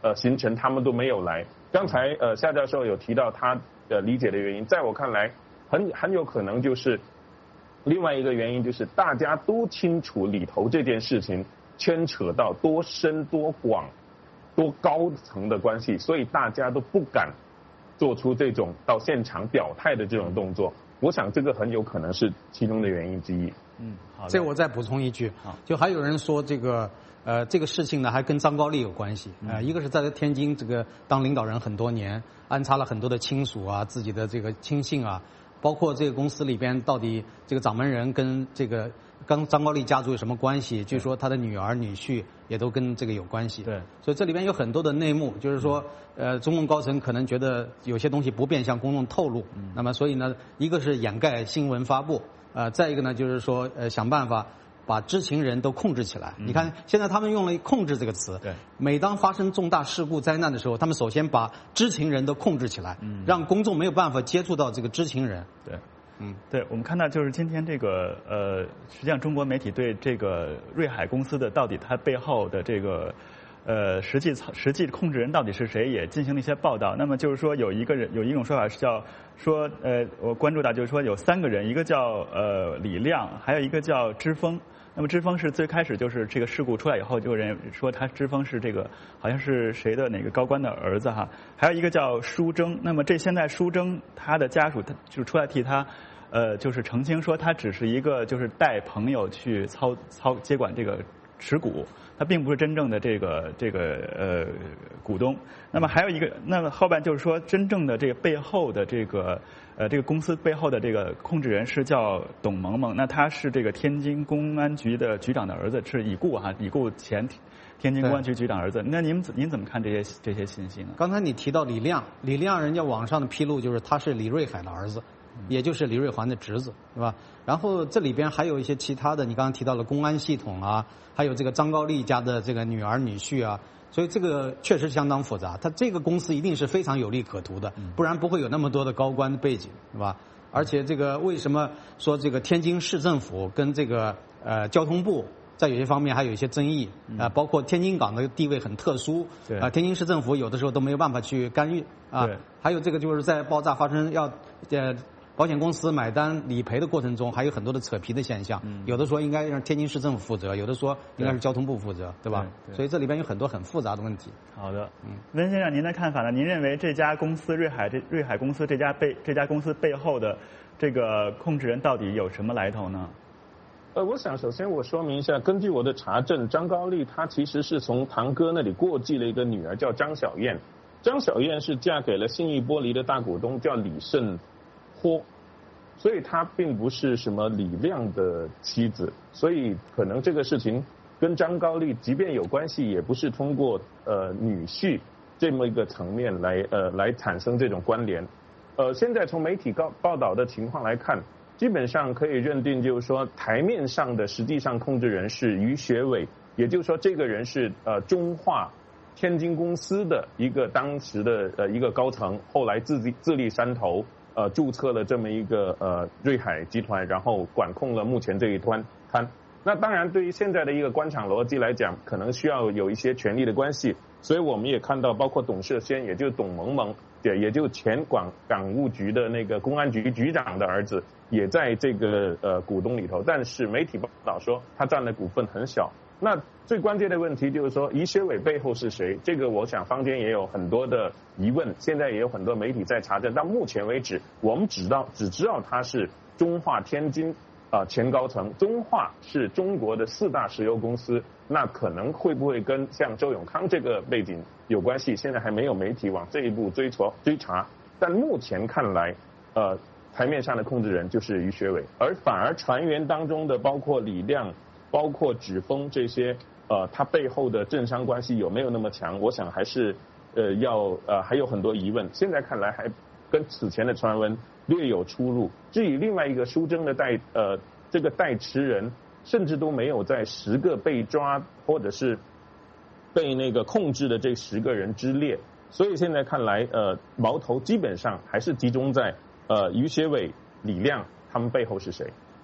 呃行程他们都没有来。刚才呃夏教授有提到他的理解的原因，在我看来很很有可能就是另外一个原因，就是大家都清楚里头这件事情牵扯到多深多广多高层的关系，所以大家都不敢做出这种到现场表态的这种动作。我想这个很有可能是其中的原因之一。 嗯，好，这我再补充一句，就还有人说这个呃这个事情呢还跟张高丽有关系。呃，一个是在天津这个当领导人很多年，安插了很多的亲属啊，自己的这个亲信啊，包括这个公司里边到底这个掌门人跟这个跟张高丽家族有什么关系？据说他的女儿女婿也都跟这个有关系。对，所以这里边有很多的内幕，就是说，呃，中共高层可能觉得有些东西不便向公众透露，嗯、那么所以呢，一个是掩盖新闻发布，呃，再一个呢就是说，呃，想办法把知情人都控制起来。嗯、你看，现在他们用了“控制”这个词，对，每当发生重大事故灾难的时候，他们首先把知情人都控制起来，嗯、让公众没有办法接触到这个知情人。 对。嗯，对，我们看到就是今天这个呃，实际上中国媒体对这个瑞海公司的到底它背后的这个呃实际实际控制人到底是谁，也进行了一些报道。那么就是说有一个人有一种说法是叫说呃，我关注到就是说有三个人，一个叫呃李亮，还有一个叫芝峰。那么芝峰是最开始就是这个事故出来以后，就有人说他芝峰是这个好像是谁的哪个高官的儿子哈，还有一个叫舒征。那么这现在舒征他的家属他就出来替他呃就是澄清说他只是一个就是带朋友去操操接管这个持股，他并不是真正的这个这个呃股东。那么还有一个，那么后半就是说真正的这个背后的这个呃这个公司背后的这个控制人是叫董萌萌，那他是这个天津公安局的局长的儿子，是已故哈已故前天津公安局局长儿子。那您您怎么看这些这些信息呢？ 刚才你提到李亮，李亮人家网上的披露就是他是李瑞海的儿子。也就是李瑞环的侄子，对吧？然后这里边还有一些其他的，你刚刚提到了公安系统啊，还有这个张高丽家的这个女儿女婿啊，所以这个确实相当复杂。他这个公司一定是非常有利可图的，不然不会有那么多的高官的背景，对吧？而且这个为什么说这个天津市政府跟这个呃交通部在有些方面还有一些争议啊、呃，包括天津港的地位很特殊，啊、呃，天津市政府有的时候都没有办法去干预啊。还有这个就是在爆炸发生要呃。保险公司买单理赔的过程中，还有很多的扯皮的现象。嗯、有的说应该让天津市政府负责，有的说应该是交通部负责， 对, 对吧？对对，所以这里边有很多很复杂的问题。 好的，嗯，温先生，您的看法呢？您认为这家公司瑞海这瑞海公司这家背这家公司背后的这个控制人到底有什么来头呢？ 呃，我想首先我说明一下，根据我的查证，张高丽她其实是从堂哥那里过继了一个女儿，叫张小燕。张小燕是嫁给了信义玻璃的大股东，叫李胜。所以他并不是什么李亮的妻子，所以可能这个事情跟张高丽即便有关系，也不是通过呃女婿这么一个层面来呃来产生这种关联。呃，现在从媒体报报道的情况来看，基本上可以认定就是说台面上的实际上控制人是于学伟，也就是说这个人是呃中化天津公司的一个当时的呃一个高层，后来自自立山头。呃，注册了这么一个呃瑞海集团，然后管控了目前这一摊摊。那当然，对于现在的一个官场逻辑来讲，可能需要有一些权力的关系。所以我们也看到，包括董世先，也就是董萌萌，也也就前广港务局的那个公安局局长的儿子，也在这个呃股东里头。但是媒体报道说，他占的股份很小。那最关键的问题就是说，于学伟背后是谁？这个我想坊间也有很多的疑问，现在也有很多媒体在查证。到目前为止，我们只道只知道他是中化天津啊、呃、前高层。中化是中国的四大石油公司，那可能会不会跟像周永康这个背景有关系？现在还没有媒体往这一步追查追查。但目前看来，呃，台面上的控制人就是于学伟，而反而船员当中的包括李亮。包括芷峰这些，呃，他背后的政商关系有没有那么强？我想还是，呃，要呃还有很多疑问。现在看来还跟此前的传闻略有出入。至于另外一个苏征的代呃这个代持人，甚至都没有在十个被抓或者是被那个控制的这十个人之列。所以现在看来，呃，矛头基本上还是集中在呃于学伟、李亮他们背后是谁。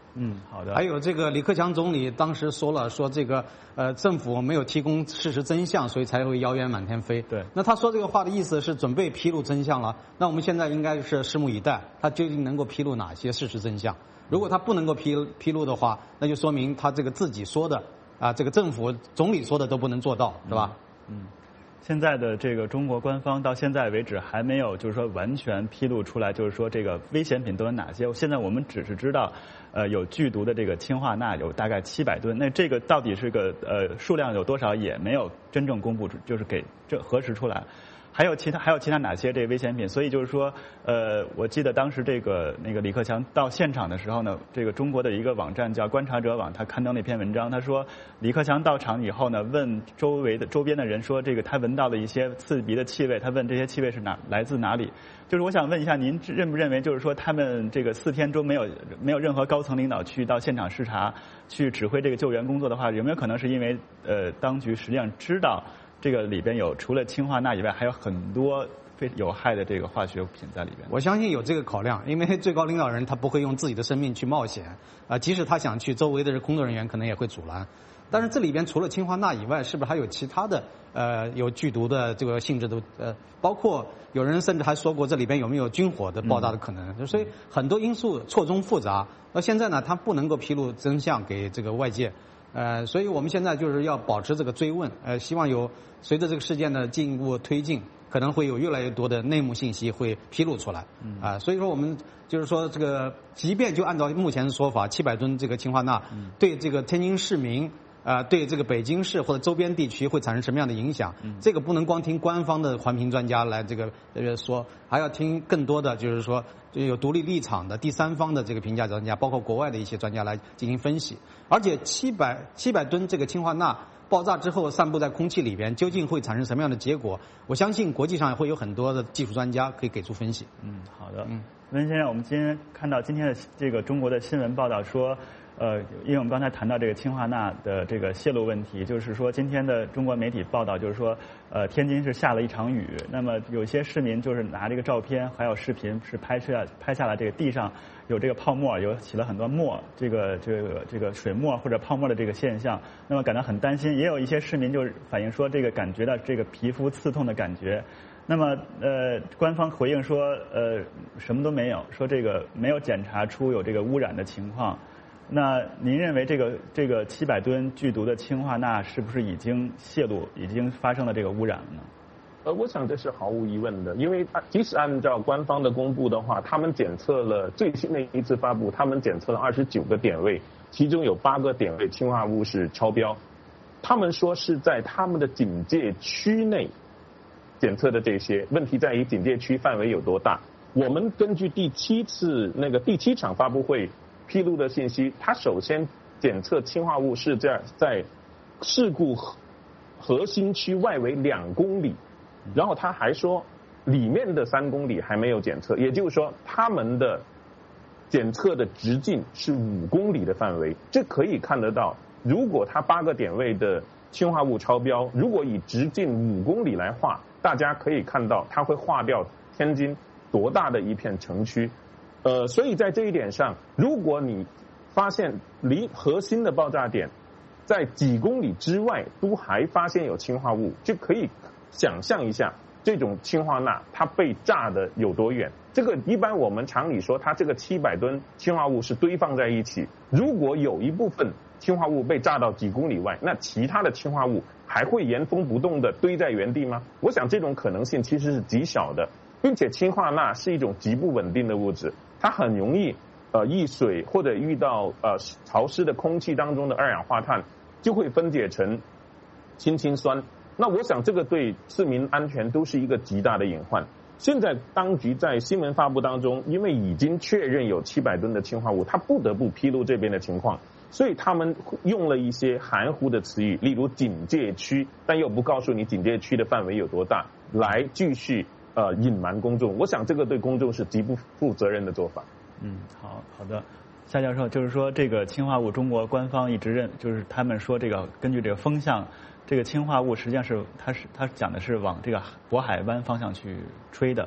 嗯，好的。 还有这个李克强总理当时说了，说这个呃政府没有提供事实真相，所以才会谣言满天飞。 对。 那他说这个话的意思是准备披露真相了。那我们现在应该是拭目以待，他究竟能够披露哪些事实真相？如果他不能够披披露的话，那就说明他这个自己说的啊，这个政府总理说的都不能做到，是吧？ 嗯。现在的这个中国官方到现在为止还没有就是说完全披露出来，就是说这个危险品都有哪些。现在我们只是知道，呃，有剧毒的这个氢化钠有大概七百吨，那这个到底是个呃数量有多少也没有真正公布，就是给这核实出来。还有其他还有其他哪些这个危险品？所以就是说，呃，我记得当时这个那个李克强到现场的时候呢，这个中国的一个网站叫观察者网，他刊登了一篇文章，他说李克强到场以后呢，问周围的周边的人说，这个他闻到了一些刺鼻的气味，他问这些气味是哪来自哪里？就是我想问一下，您认不认为就是说他们这个四天中没有没有任何高层领导去到现场视察，去指挥这个救援工作的话，有没有可能是因为呃当局实际上知道？这个里边有除了氢化钠以外，还有很多非有害的这个化学品在里边。 我相信有这个考量，因为最高领导人他不会用自己的生命去冒险啊、呃，即使他想去，周围的工作人员可能也会阻拦。但是这里边除了氢化钠以外，是不是还有其他的呃有剧毒的这个性质的呃，包括有人甚至还说过这里边有没有军火的爆炸的可能？嗯、所以很多因素错综复杂。那现在呢，他不能够披露真相给这个外界。呃，所以我们现在就是要保持这个追问，呃，希望有随着这个事件的进一步推进，可能会有越来越多的内幕信息会披露出来。嗯啊、呃，所以说我们就是说这个，即便就按照目前的说法，七百吨这个氢化钠，嗯、对这个天津市民。啊、呃，对这个北京市或者周边地区会产生什么样的影响？嗯、这个不能光听官方的环评专家来这个呃说，还要听更多的就是说就有独立立场的第三方的这个评价专家，包括国外的一些专家来进行分析。而且七百七百吨这个氢化钠爆炸之后散布在空气里边，究竟会产生什么样的结果？我相信国际上会有很多的技术专家可以给出分析。 嗯，好的。嗯，温先生，我们今天看到今天的这个中国的新闻报道说。呃，因为我们刚才谈到这个氢化钠的这个泄露问题，就是说今天的中国媒体报道就是说，呃，天津是下了一场雨。那么有些市民就是拿这个照片还有视频是拍摄拍下了这个地上有这个泡沫，有起了很多沫，这个这个这个水沫或者泡沫的这个现象，那么感到很担心。也有一些市民就反映说，这个感觉到这个皮肤刺痛的感觉。那么呃，官方回应说，呃，什么都没有，说这个没有检查出有这个污染的情况。那您认为这个这个七百吨剧毒的氢化钠是不是已经泄露，已经发生了这个污染了呢？ 呃，我想这是毫无疑问的，因为即使按照官方的公布的话，他们检测了最新的一次发布，他们检测了二十九个点位，其中有八个点位氢化物是超标。他们说是在他们的警戒区内检测的这些，问题在于警戒区范围有多大。我们根据第七次那个第七场发布会披露的信息，它首先检测氢化物是在在事故核心区外围两公里，然后他还说里面的三公里还没有检测，也就是说他们的检测的直径是五公里的范围。这可以看得到，如果它八个点位的氢化物超标，如果以直径五公里来画，大家可以看到它会划掉天津多大的一片城区。呃，所以在这一点上，如果你发现离核心的爆炸点在几公里之外都还发现有氢化物，就可以想象一下这种氢化钠它被炸的有多远。这个一般我们常理说，它这个七百吨氢化物是堆放在一起，如果有一部分氢化物被炸到几公里外，那其他的氢化物还会原封不动的堆在原地吗？我想这种可能性其实是极小的，并且氢化钠是一种极不稳定的物质，它很容易呃遇水或者遇到呃潮湿的空气当中的二氧化碳就会分解成氢氰酸。那我想这个对市民安全都是一个极大的隐患。现在当局在新闻发布当中，因为已经确认有七百吨的氢化物，他不得不披露这边的情况，所以他们用了一些含糊的词语，例如警戒区，但又不告诉你警戒区的范围有多大，来继续呃隐瞒公众。我想这个对公众是极不负责任的做法。 嗯，好好的。夏教授，就是说这个氢化物，中国官方一直认，就是他们说这个根据这个风向，这个氢化物实际上是它是它讲的是往这个渤海湾方向去吹的。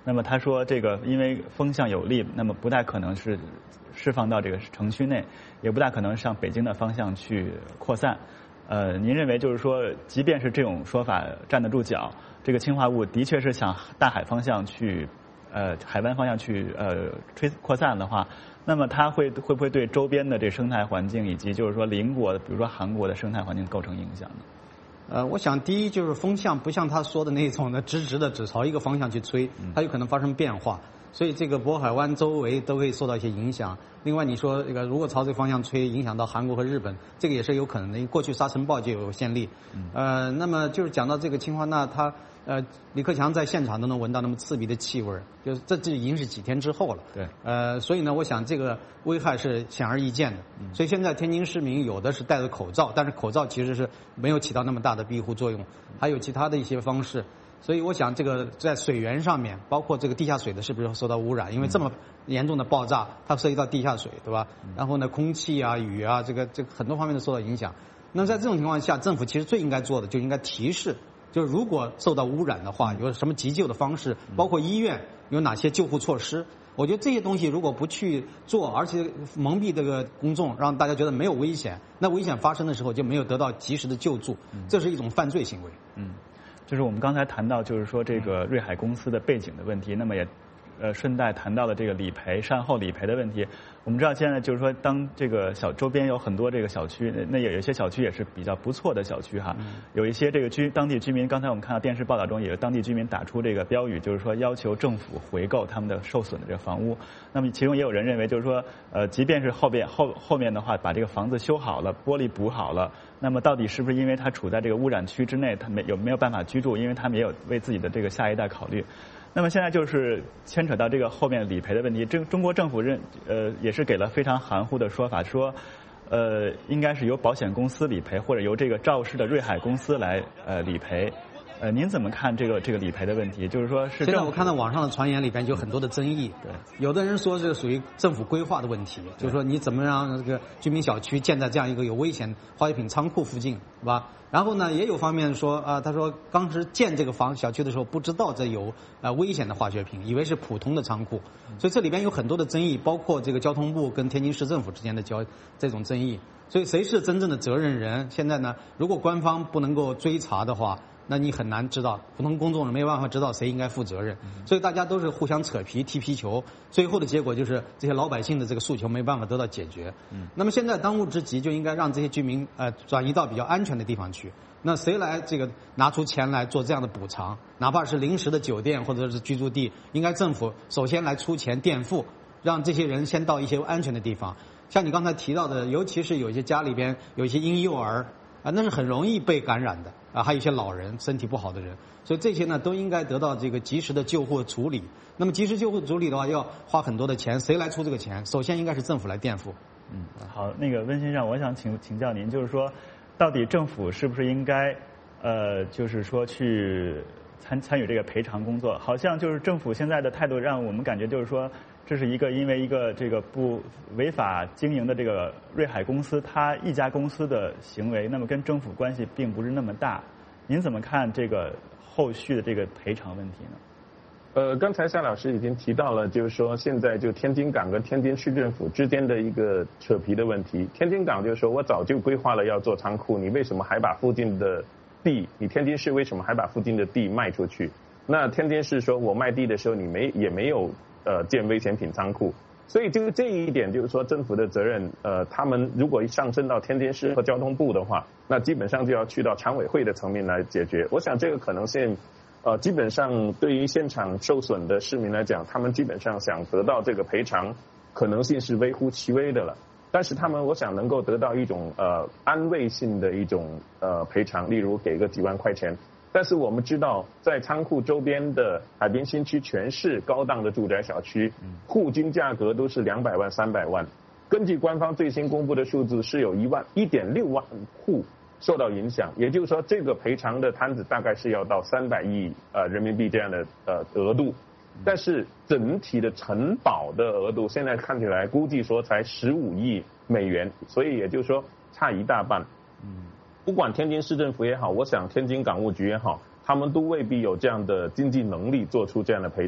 那么他说这个因为风向有利，那么不太可能是释放到这个城区内，也不大可能向北京的方向去扩散。呃，您认为就是说，即便是这种说法站得住脚，这个氰化物的确是向大海方向去，呃，海湾方向去呃吹扩散的话，那么它会会不会对周边的这生态环境以及就是说邻国，比如说韩国的生态环境构成影响呢？ 呃，我想第一就是风向不像他说的那种的直直的只朝一个方向去吹，它有可能发生变化，所以这个渤海湾周围都会受到一些影响。另外，你说这个如果朝这个方向吹，影响到韩国和日本，这个也是有可能的。因为过去沙尘暴就有先例。呃，那么就是讲到这个氰化钠，它呃李克强在现场都能闻到那么刺鼻的气味，就是这这已经是几天之后了。 对。 呃，所以呢，我想这个危害是显而易见的。嗯、所以现在天津市民有的是戴着口罩，但是口罩其实是没有起到那么大的庇护作用，还有其他的一些方式。所以我想，这个在水源上面，包括这个地下水的是不是受到污染？因为这么严重的爆炸，它涉及到地下水，对吧？然后呢，空气啊、雨啊，这个这个很多方面都受到影响。那么在这种情况下，政府其实最应该做的就应该提示，就是如果受到污染的话，有什么急救的方式，包括医院有哪些救护措施。我觉得这些东西如果不去做，而且蒙蔽这个公众，让大家觉得没有危险，那危险发生的时候就没有得到及时的救助，这是一种犯罪行为。 嗯。就是我们刚才谈到，就是说这个瑞海公司的背景的问题，那么也呃顺带谈到了这个理赔善后理赔的问题。我们知道现在就是说，当这个小周边有很多这个小区，那有一些小区也是比较不错的小区哈，有一些这个居当地居民，刚才我们看到电视报道中，也有当地居民打出这个标语，就是说要求政府回购他们的受损的这个房屋。那么其中也有人认为，就是说呃，即便是后边后后面的话，把这个房子修好了，玻璃补好了。那么到底是不是因为他处在这个污染区之内，他没有没有办法居住？因为他没有为自己的这个下一代考虑。那么现在就是牵扯到这个后面理赔的问题。中中国政府认呃也是给了非常含糊的说法，说呃应该是由保险公司理赔，或者由这个肇事的瑞海公司来呃理赔。呃，您怎么看这个这个理赔的问题？就是说是现在我看到网上的传言里边就有很多的争议。对，有的人说这属于政府规划的问题，就是说你怎么让这个居民小区建在这样一个有危险化学品仓库附近，是吧？然后呢，也有方面说啊、呃，他说当时建这个房小区的时候不知道这有呃危险的化学品，以为是普通的仓库，所以这里边有很多的争议，包括这个交通部跟天津市政府之间的交这种争议。所以谁是真正的责任人？现在呢，如果官方不能够追查的话，那你很难知道，普通公众人没有办法知道谁应该负责任，所以大家都是互相扯皮踢皮球，最后的结果就是这些老百姓的这个诉求没办法得到解决。嗯，那么现在当务之急就应该让这些居民呃转移到比较安全的地方去。那谁来这个拿出钱来做这样的补偿？哪怕是临时的酒店或者是居住地，应该政府首先来出钱垫付，让这些人先到一些安全的地方。像你刚才提到的，尤其是有一些家里边有一些婴幼儿啊，那是很容易被感染的啊，还有一些老人身体不好的人，所以这些呢都应该得到这个及时的救护处理。那么及时救护处理的话，要花很多的钱，谁来出这个钱？首先应该是政府来垫付。 嗯，好，那个温先生，我想请请教您，就是说，到底政府是不是应该呃，就是说去参参与这个赔偿工作？好像就是政府现在的态度让我们感觉就是说，这是一个因为一个这个不违法经营的这个瑞海公司，它一家公司的行为，那么跟政府关系并不是那么大。您怎么看这个后续的这个赔偿问题呢？ 呃，刚才夏老师已经提到了，就是说现在就天津港跟天津市政府之间的一个扯皮的问题。天津港就是说我早就规划了要做仓库，你为什么还把附近的地，你天津市为什么还把附近的地卖出去？那天津市说我卖地的时候你没也没有呃建危险品仓库，所以就是这一点就是说政府的责任，呃，他们如果上升到天津市和交通部的话，那基本上就要去到常委会的层面来解决。我想这个可能性。呃，基本上对于现场受损的市民来讲，他们基本上想得到这个赔偿，可能性是微乎其微的了。但是他们，我想能够得到一种呃安慰性的一种呃赔偿，例如给个几万块钱。但是我们知道，在仓库周边的海滨新区全是高档的住宅小区，户均价格都是两百万、三百万。根据官方最新公布的数字，是有一万一点六万户受到影响，也就是说，这个赔偿的摊子大概是要到三百亿呃人民币这样的呃额度，但是整体的承保的额度现在看起来估计说才十五亿美元，所以也就是说差一大半。嗯，不管天津市政府也好，我想天津港务局也好，他们都未必有这样的经济能力做出这样的赔偿。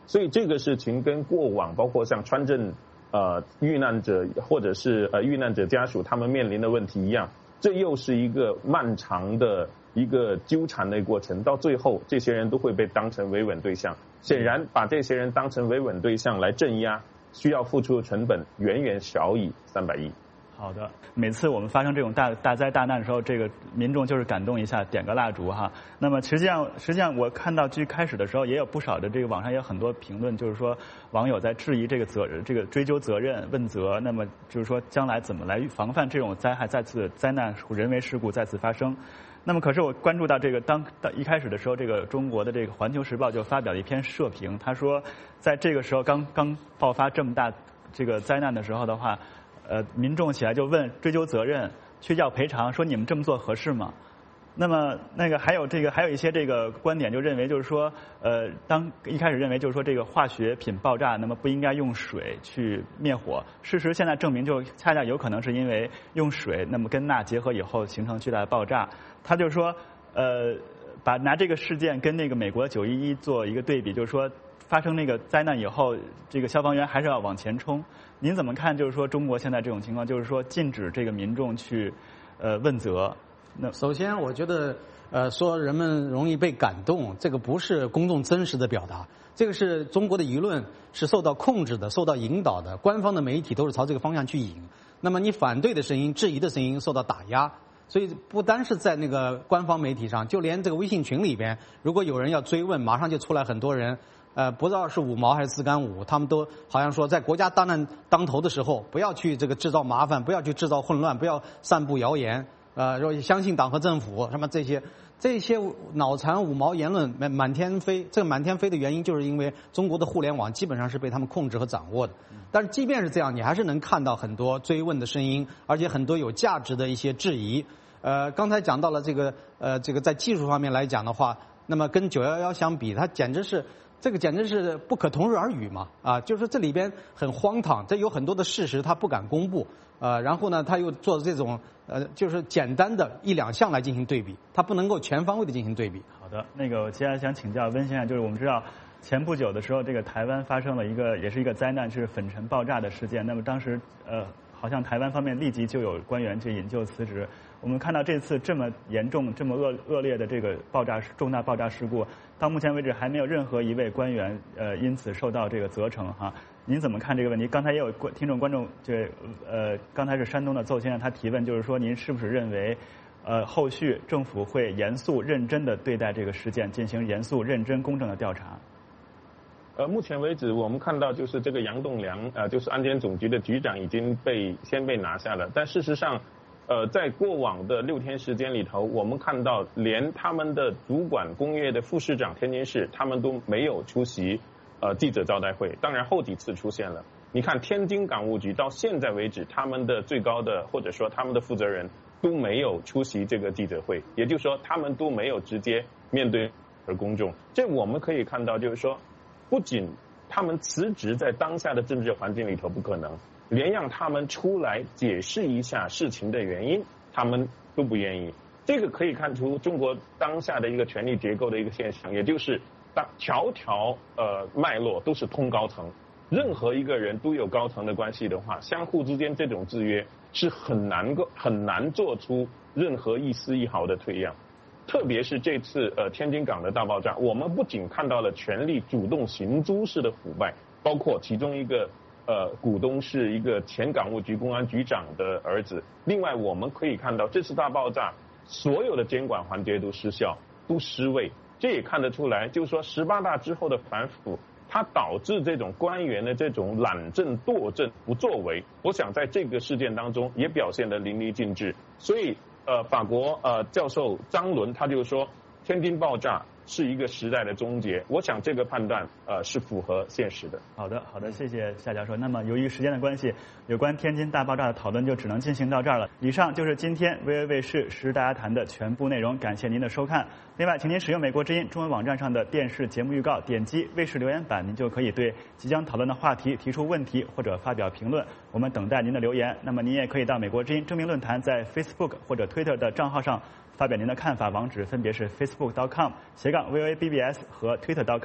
所以这个事情跟过往包括像川震呃遇难者或者是呃遇难者家属他们面临的问题一样，这又是一个漫长的一个纠缠的过程，到最后这些人都会被当成维稳对象。显然把这些人当成维稳对象来镇压，需要付出的成本远远小于三百亿。 好的，每次我们发生这种大大灾大难的时候，这个民众就是感动一下，点个蜡烛哈。那么实际上，实际上我看到剧开始的时候，也有不少的这个网上也有很多评论，就是说网友在质疑这个责这个追究责任、问责。那么就是说，将来怎么来防范这种灾害再次灾难、人为事故再次发生？那么可是我关注到这个当当一开始的时候，这个中国的这个《环球时报》就发表了一篇社评，他说在这个时候刚刚爆发这么大这个灾难的时候的话。呃，民众起来就问追究责任，去要赔偿，说你们这么做合适吗？那么那个还有这个还有一些这个观点就认为就是说，呃，当一开始认为就是说这个化学品爆炸，那么不应该用水去灭火。事实现在证明，就恰恰有可能是因为用水，那么跟钠结合以后形成巨大的爆炸。他就说，呃，把拿这个事件跟那个美国九一一做一个对比，就是说发生那个灾难以后，这个消防员还是要往前冲。您怎么看？就是说中国现在这种情况，就是说禁止这个民众去呃问责。 那首先，我觉得呃说人们容易被感动，这个不是公众真实的表达，这个是中国的舆论是受到控制的、受到引导的，官方的媒体都是朝这个方向去引。那么你反对的声音、质疑的声音受到打压，所以不单是在那个官方媒体上，就连这个微信群里边，如果有人要追问，马上就出来很多人。呃，不知道是五毛还是自干五，他们都好像说，在国家大难当头的时候，不要去这个制造麻烦，不要去制造混乱，不要散布谣言，呃，说相信党和政府，什么这些这些脑残五毛言论满满天飞。这个满天飞的原因，就是因为中国的互联网基本上是被他们控制和掌握的。但是即便是这样，你还是能看到很多追问的声音，而且很多有价值的一些质疑。呃，刚才讲到了这个呃，这个在技术方面来讲的话，那么跟九一一相比，它简直是。这个简直是不可同日而语嘛！啊，就是这里边很荒唐，这有很多的事实他不敢公布，呃，然后呢，他又做这种呃，就是简单的一两项来进行对比，他不能够全方位的进行对比。 好的，那个我接下来想请教温先生，就是我们知道前不久的时候，这个台湾发生了一个也是一个灾难，是粉尘爆炸的事件。那么当时呃，好像台湾方面立即就有官员去引咎辞职。我们看到这次这么严重、这么恶恶劣的这个爆炸重大爆炸事故，到目前为止还没有任何一位官员呃因此受到这个责成哈。您怎么看这个问题？刚才也有听众观众这呃刚才是山东的邹先生他提问，就是说您是不是认为呃后续政府会严肃认真的对待这个事件，进行严肃认真公正的调查？ 呃，目前为止我们看到就是这个杨栋梁呃就是安监总局的局长已经被先被拿下了，但事实上。呃，在过往的六天时间里头，我们看到连他们的主管工业的副市长天津市，他们都没有出席呃记者招待会。当然后几次出现了，你看天津港务局到现在为止，他们的最高的或者说他们的负责人都没有出席这个记者会，也就是说他们都没有直接面对而公众。这我们可以看到，就是说，不仅他们辞职在当下的政治环境里头不可能。连让他们出来解释一下事情的原因，他们都不愿意。这个可以看出中国当下的一个权力结构的一个现象，也就是当条条呃脉络都是通高层，任何一个人都有高层的关系的话，相互之间这种制约是很难够很难做出任何一丝一毫的退让。特别是这次呃天津港的大爆炸，我们不仅看到了权力主动行租式的腐败，包括其中一个。呃，股东是一个前港务局公安局长的儿子。另外，我们可以看到这次大爆炸，所有的监管环节都失效，都失位。这也看得出来，就是说十八大之后的反腐，它导致这种官员的这种懒政惰政不作为。我想在这个事件当中也表现得淋漓尽致。所以，呃，法国呃教授张伦他就说，天津爆炸。是一个时代的终结，我想这个判断呃是符合现实的。 好的，好的，谢谢夏教授。那么由于时间的关系，有关天津大爆炸的讨论就只能进行到这儿了。以上就是今天微微卫视时事大家谈的全部内容，感谢您的收看。另外，请您使用美国之音中文网站上的电视节目预告，点击卫视留言板，您就可以对即将讨论的话题提出问题或者发表评论，我们等待您的留言。那么您也可以到美国之音真名论坛在 Facebook 或者 Twitter 的账号上发表您的看法，网址分别是 facebook dot com 斜杠 V O A B B S 和 twitter dot com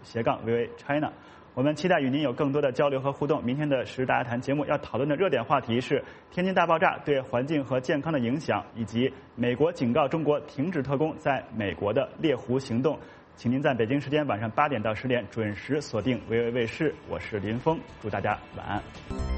斜杠 V O A China。我们期待与您有更多的交流和互动。明天的时事大家谈节目要讨论的热点话题是天津大爆炸对环境和健康的影响，以及美国警告中国停止特工在美国的猎狐行动。请您在北京时间晚上八点到十点准时锁定 V O A 卫视，我是林峰，祝大家晚安。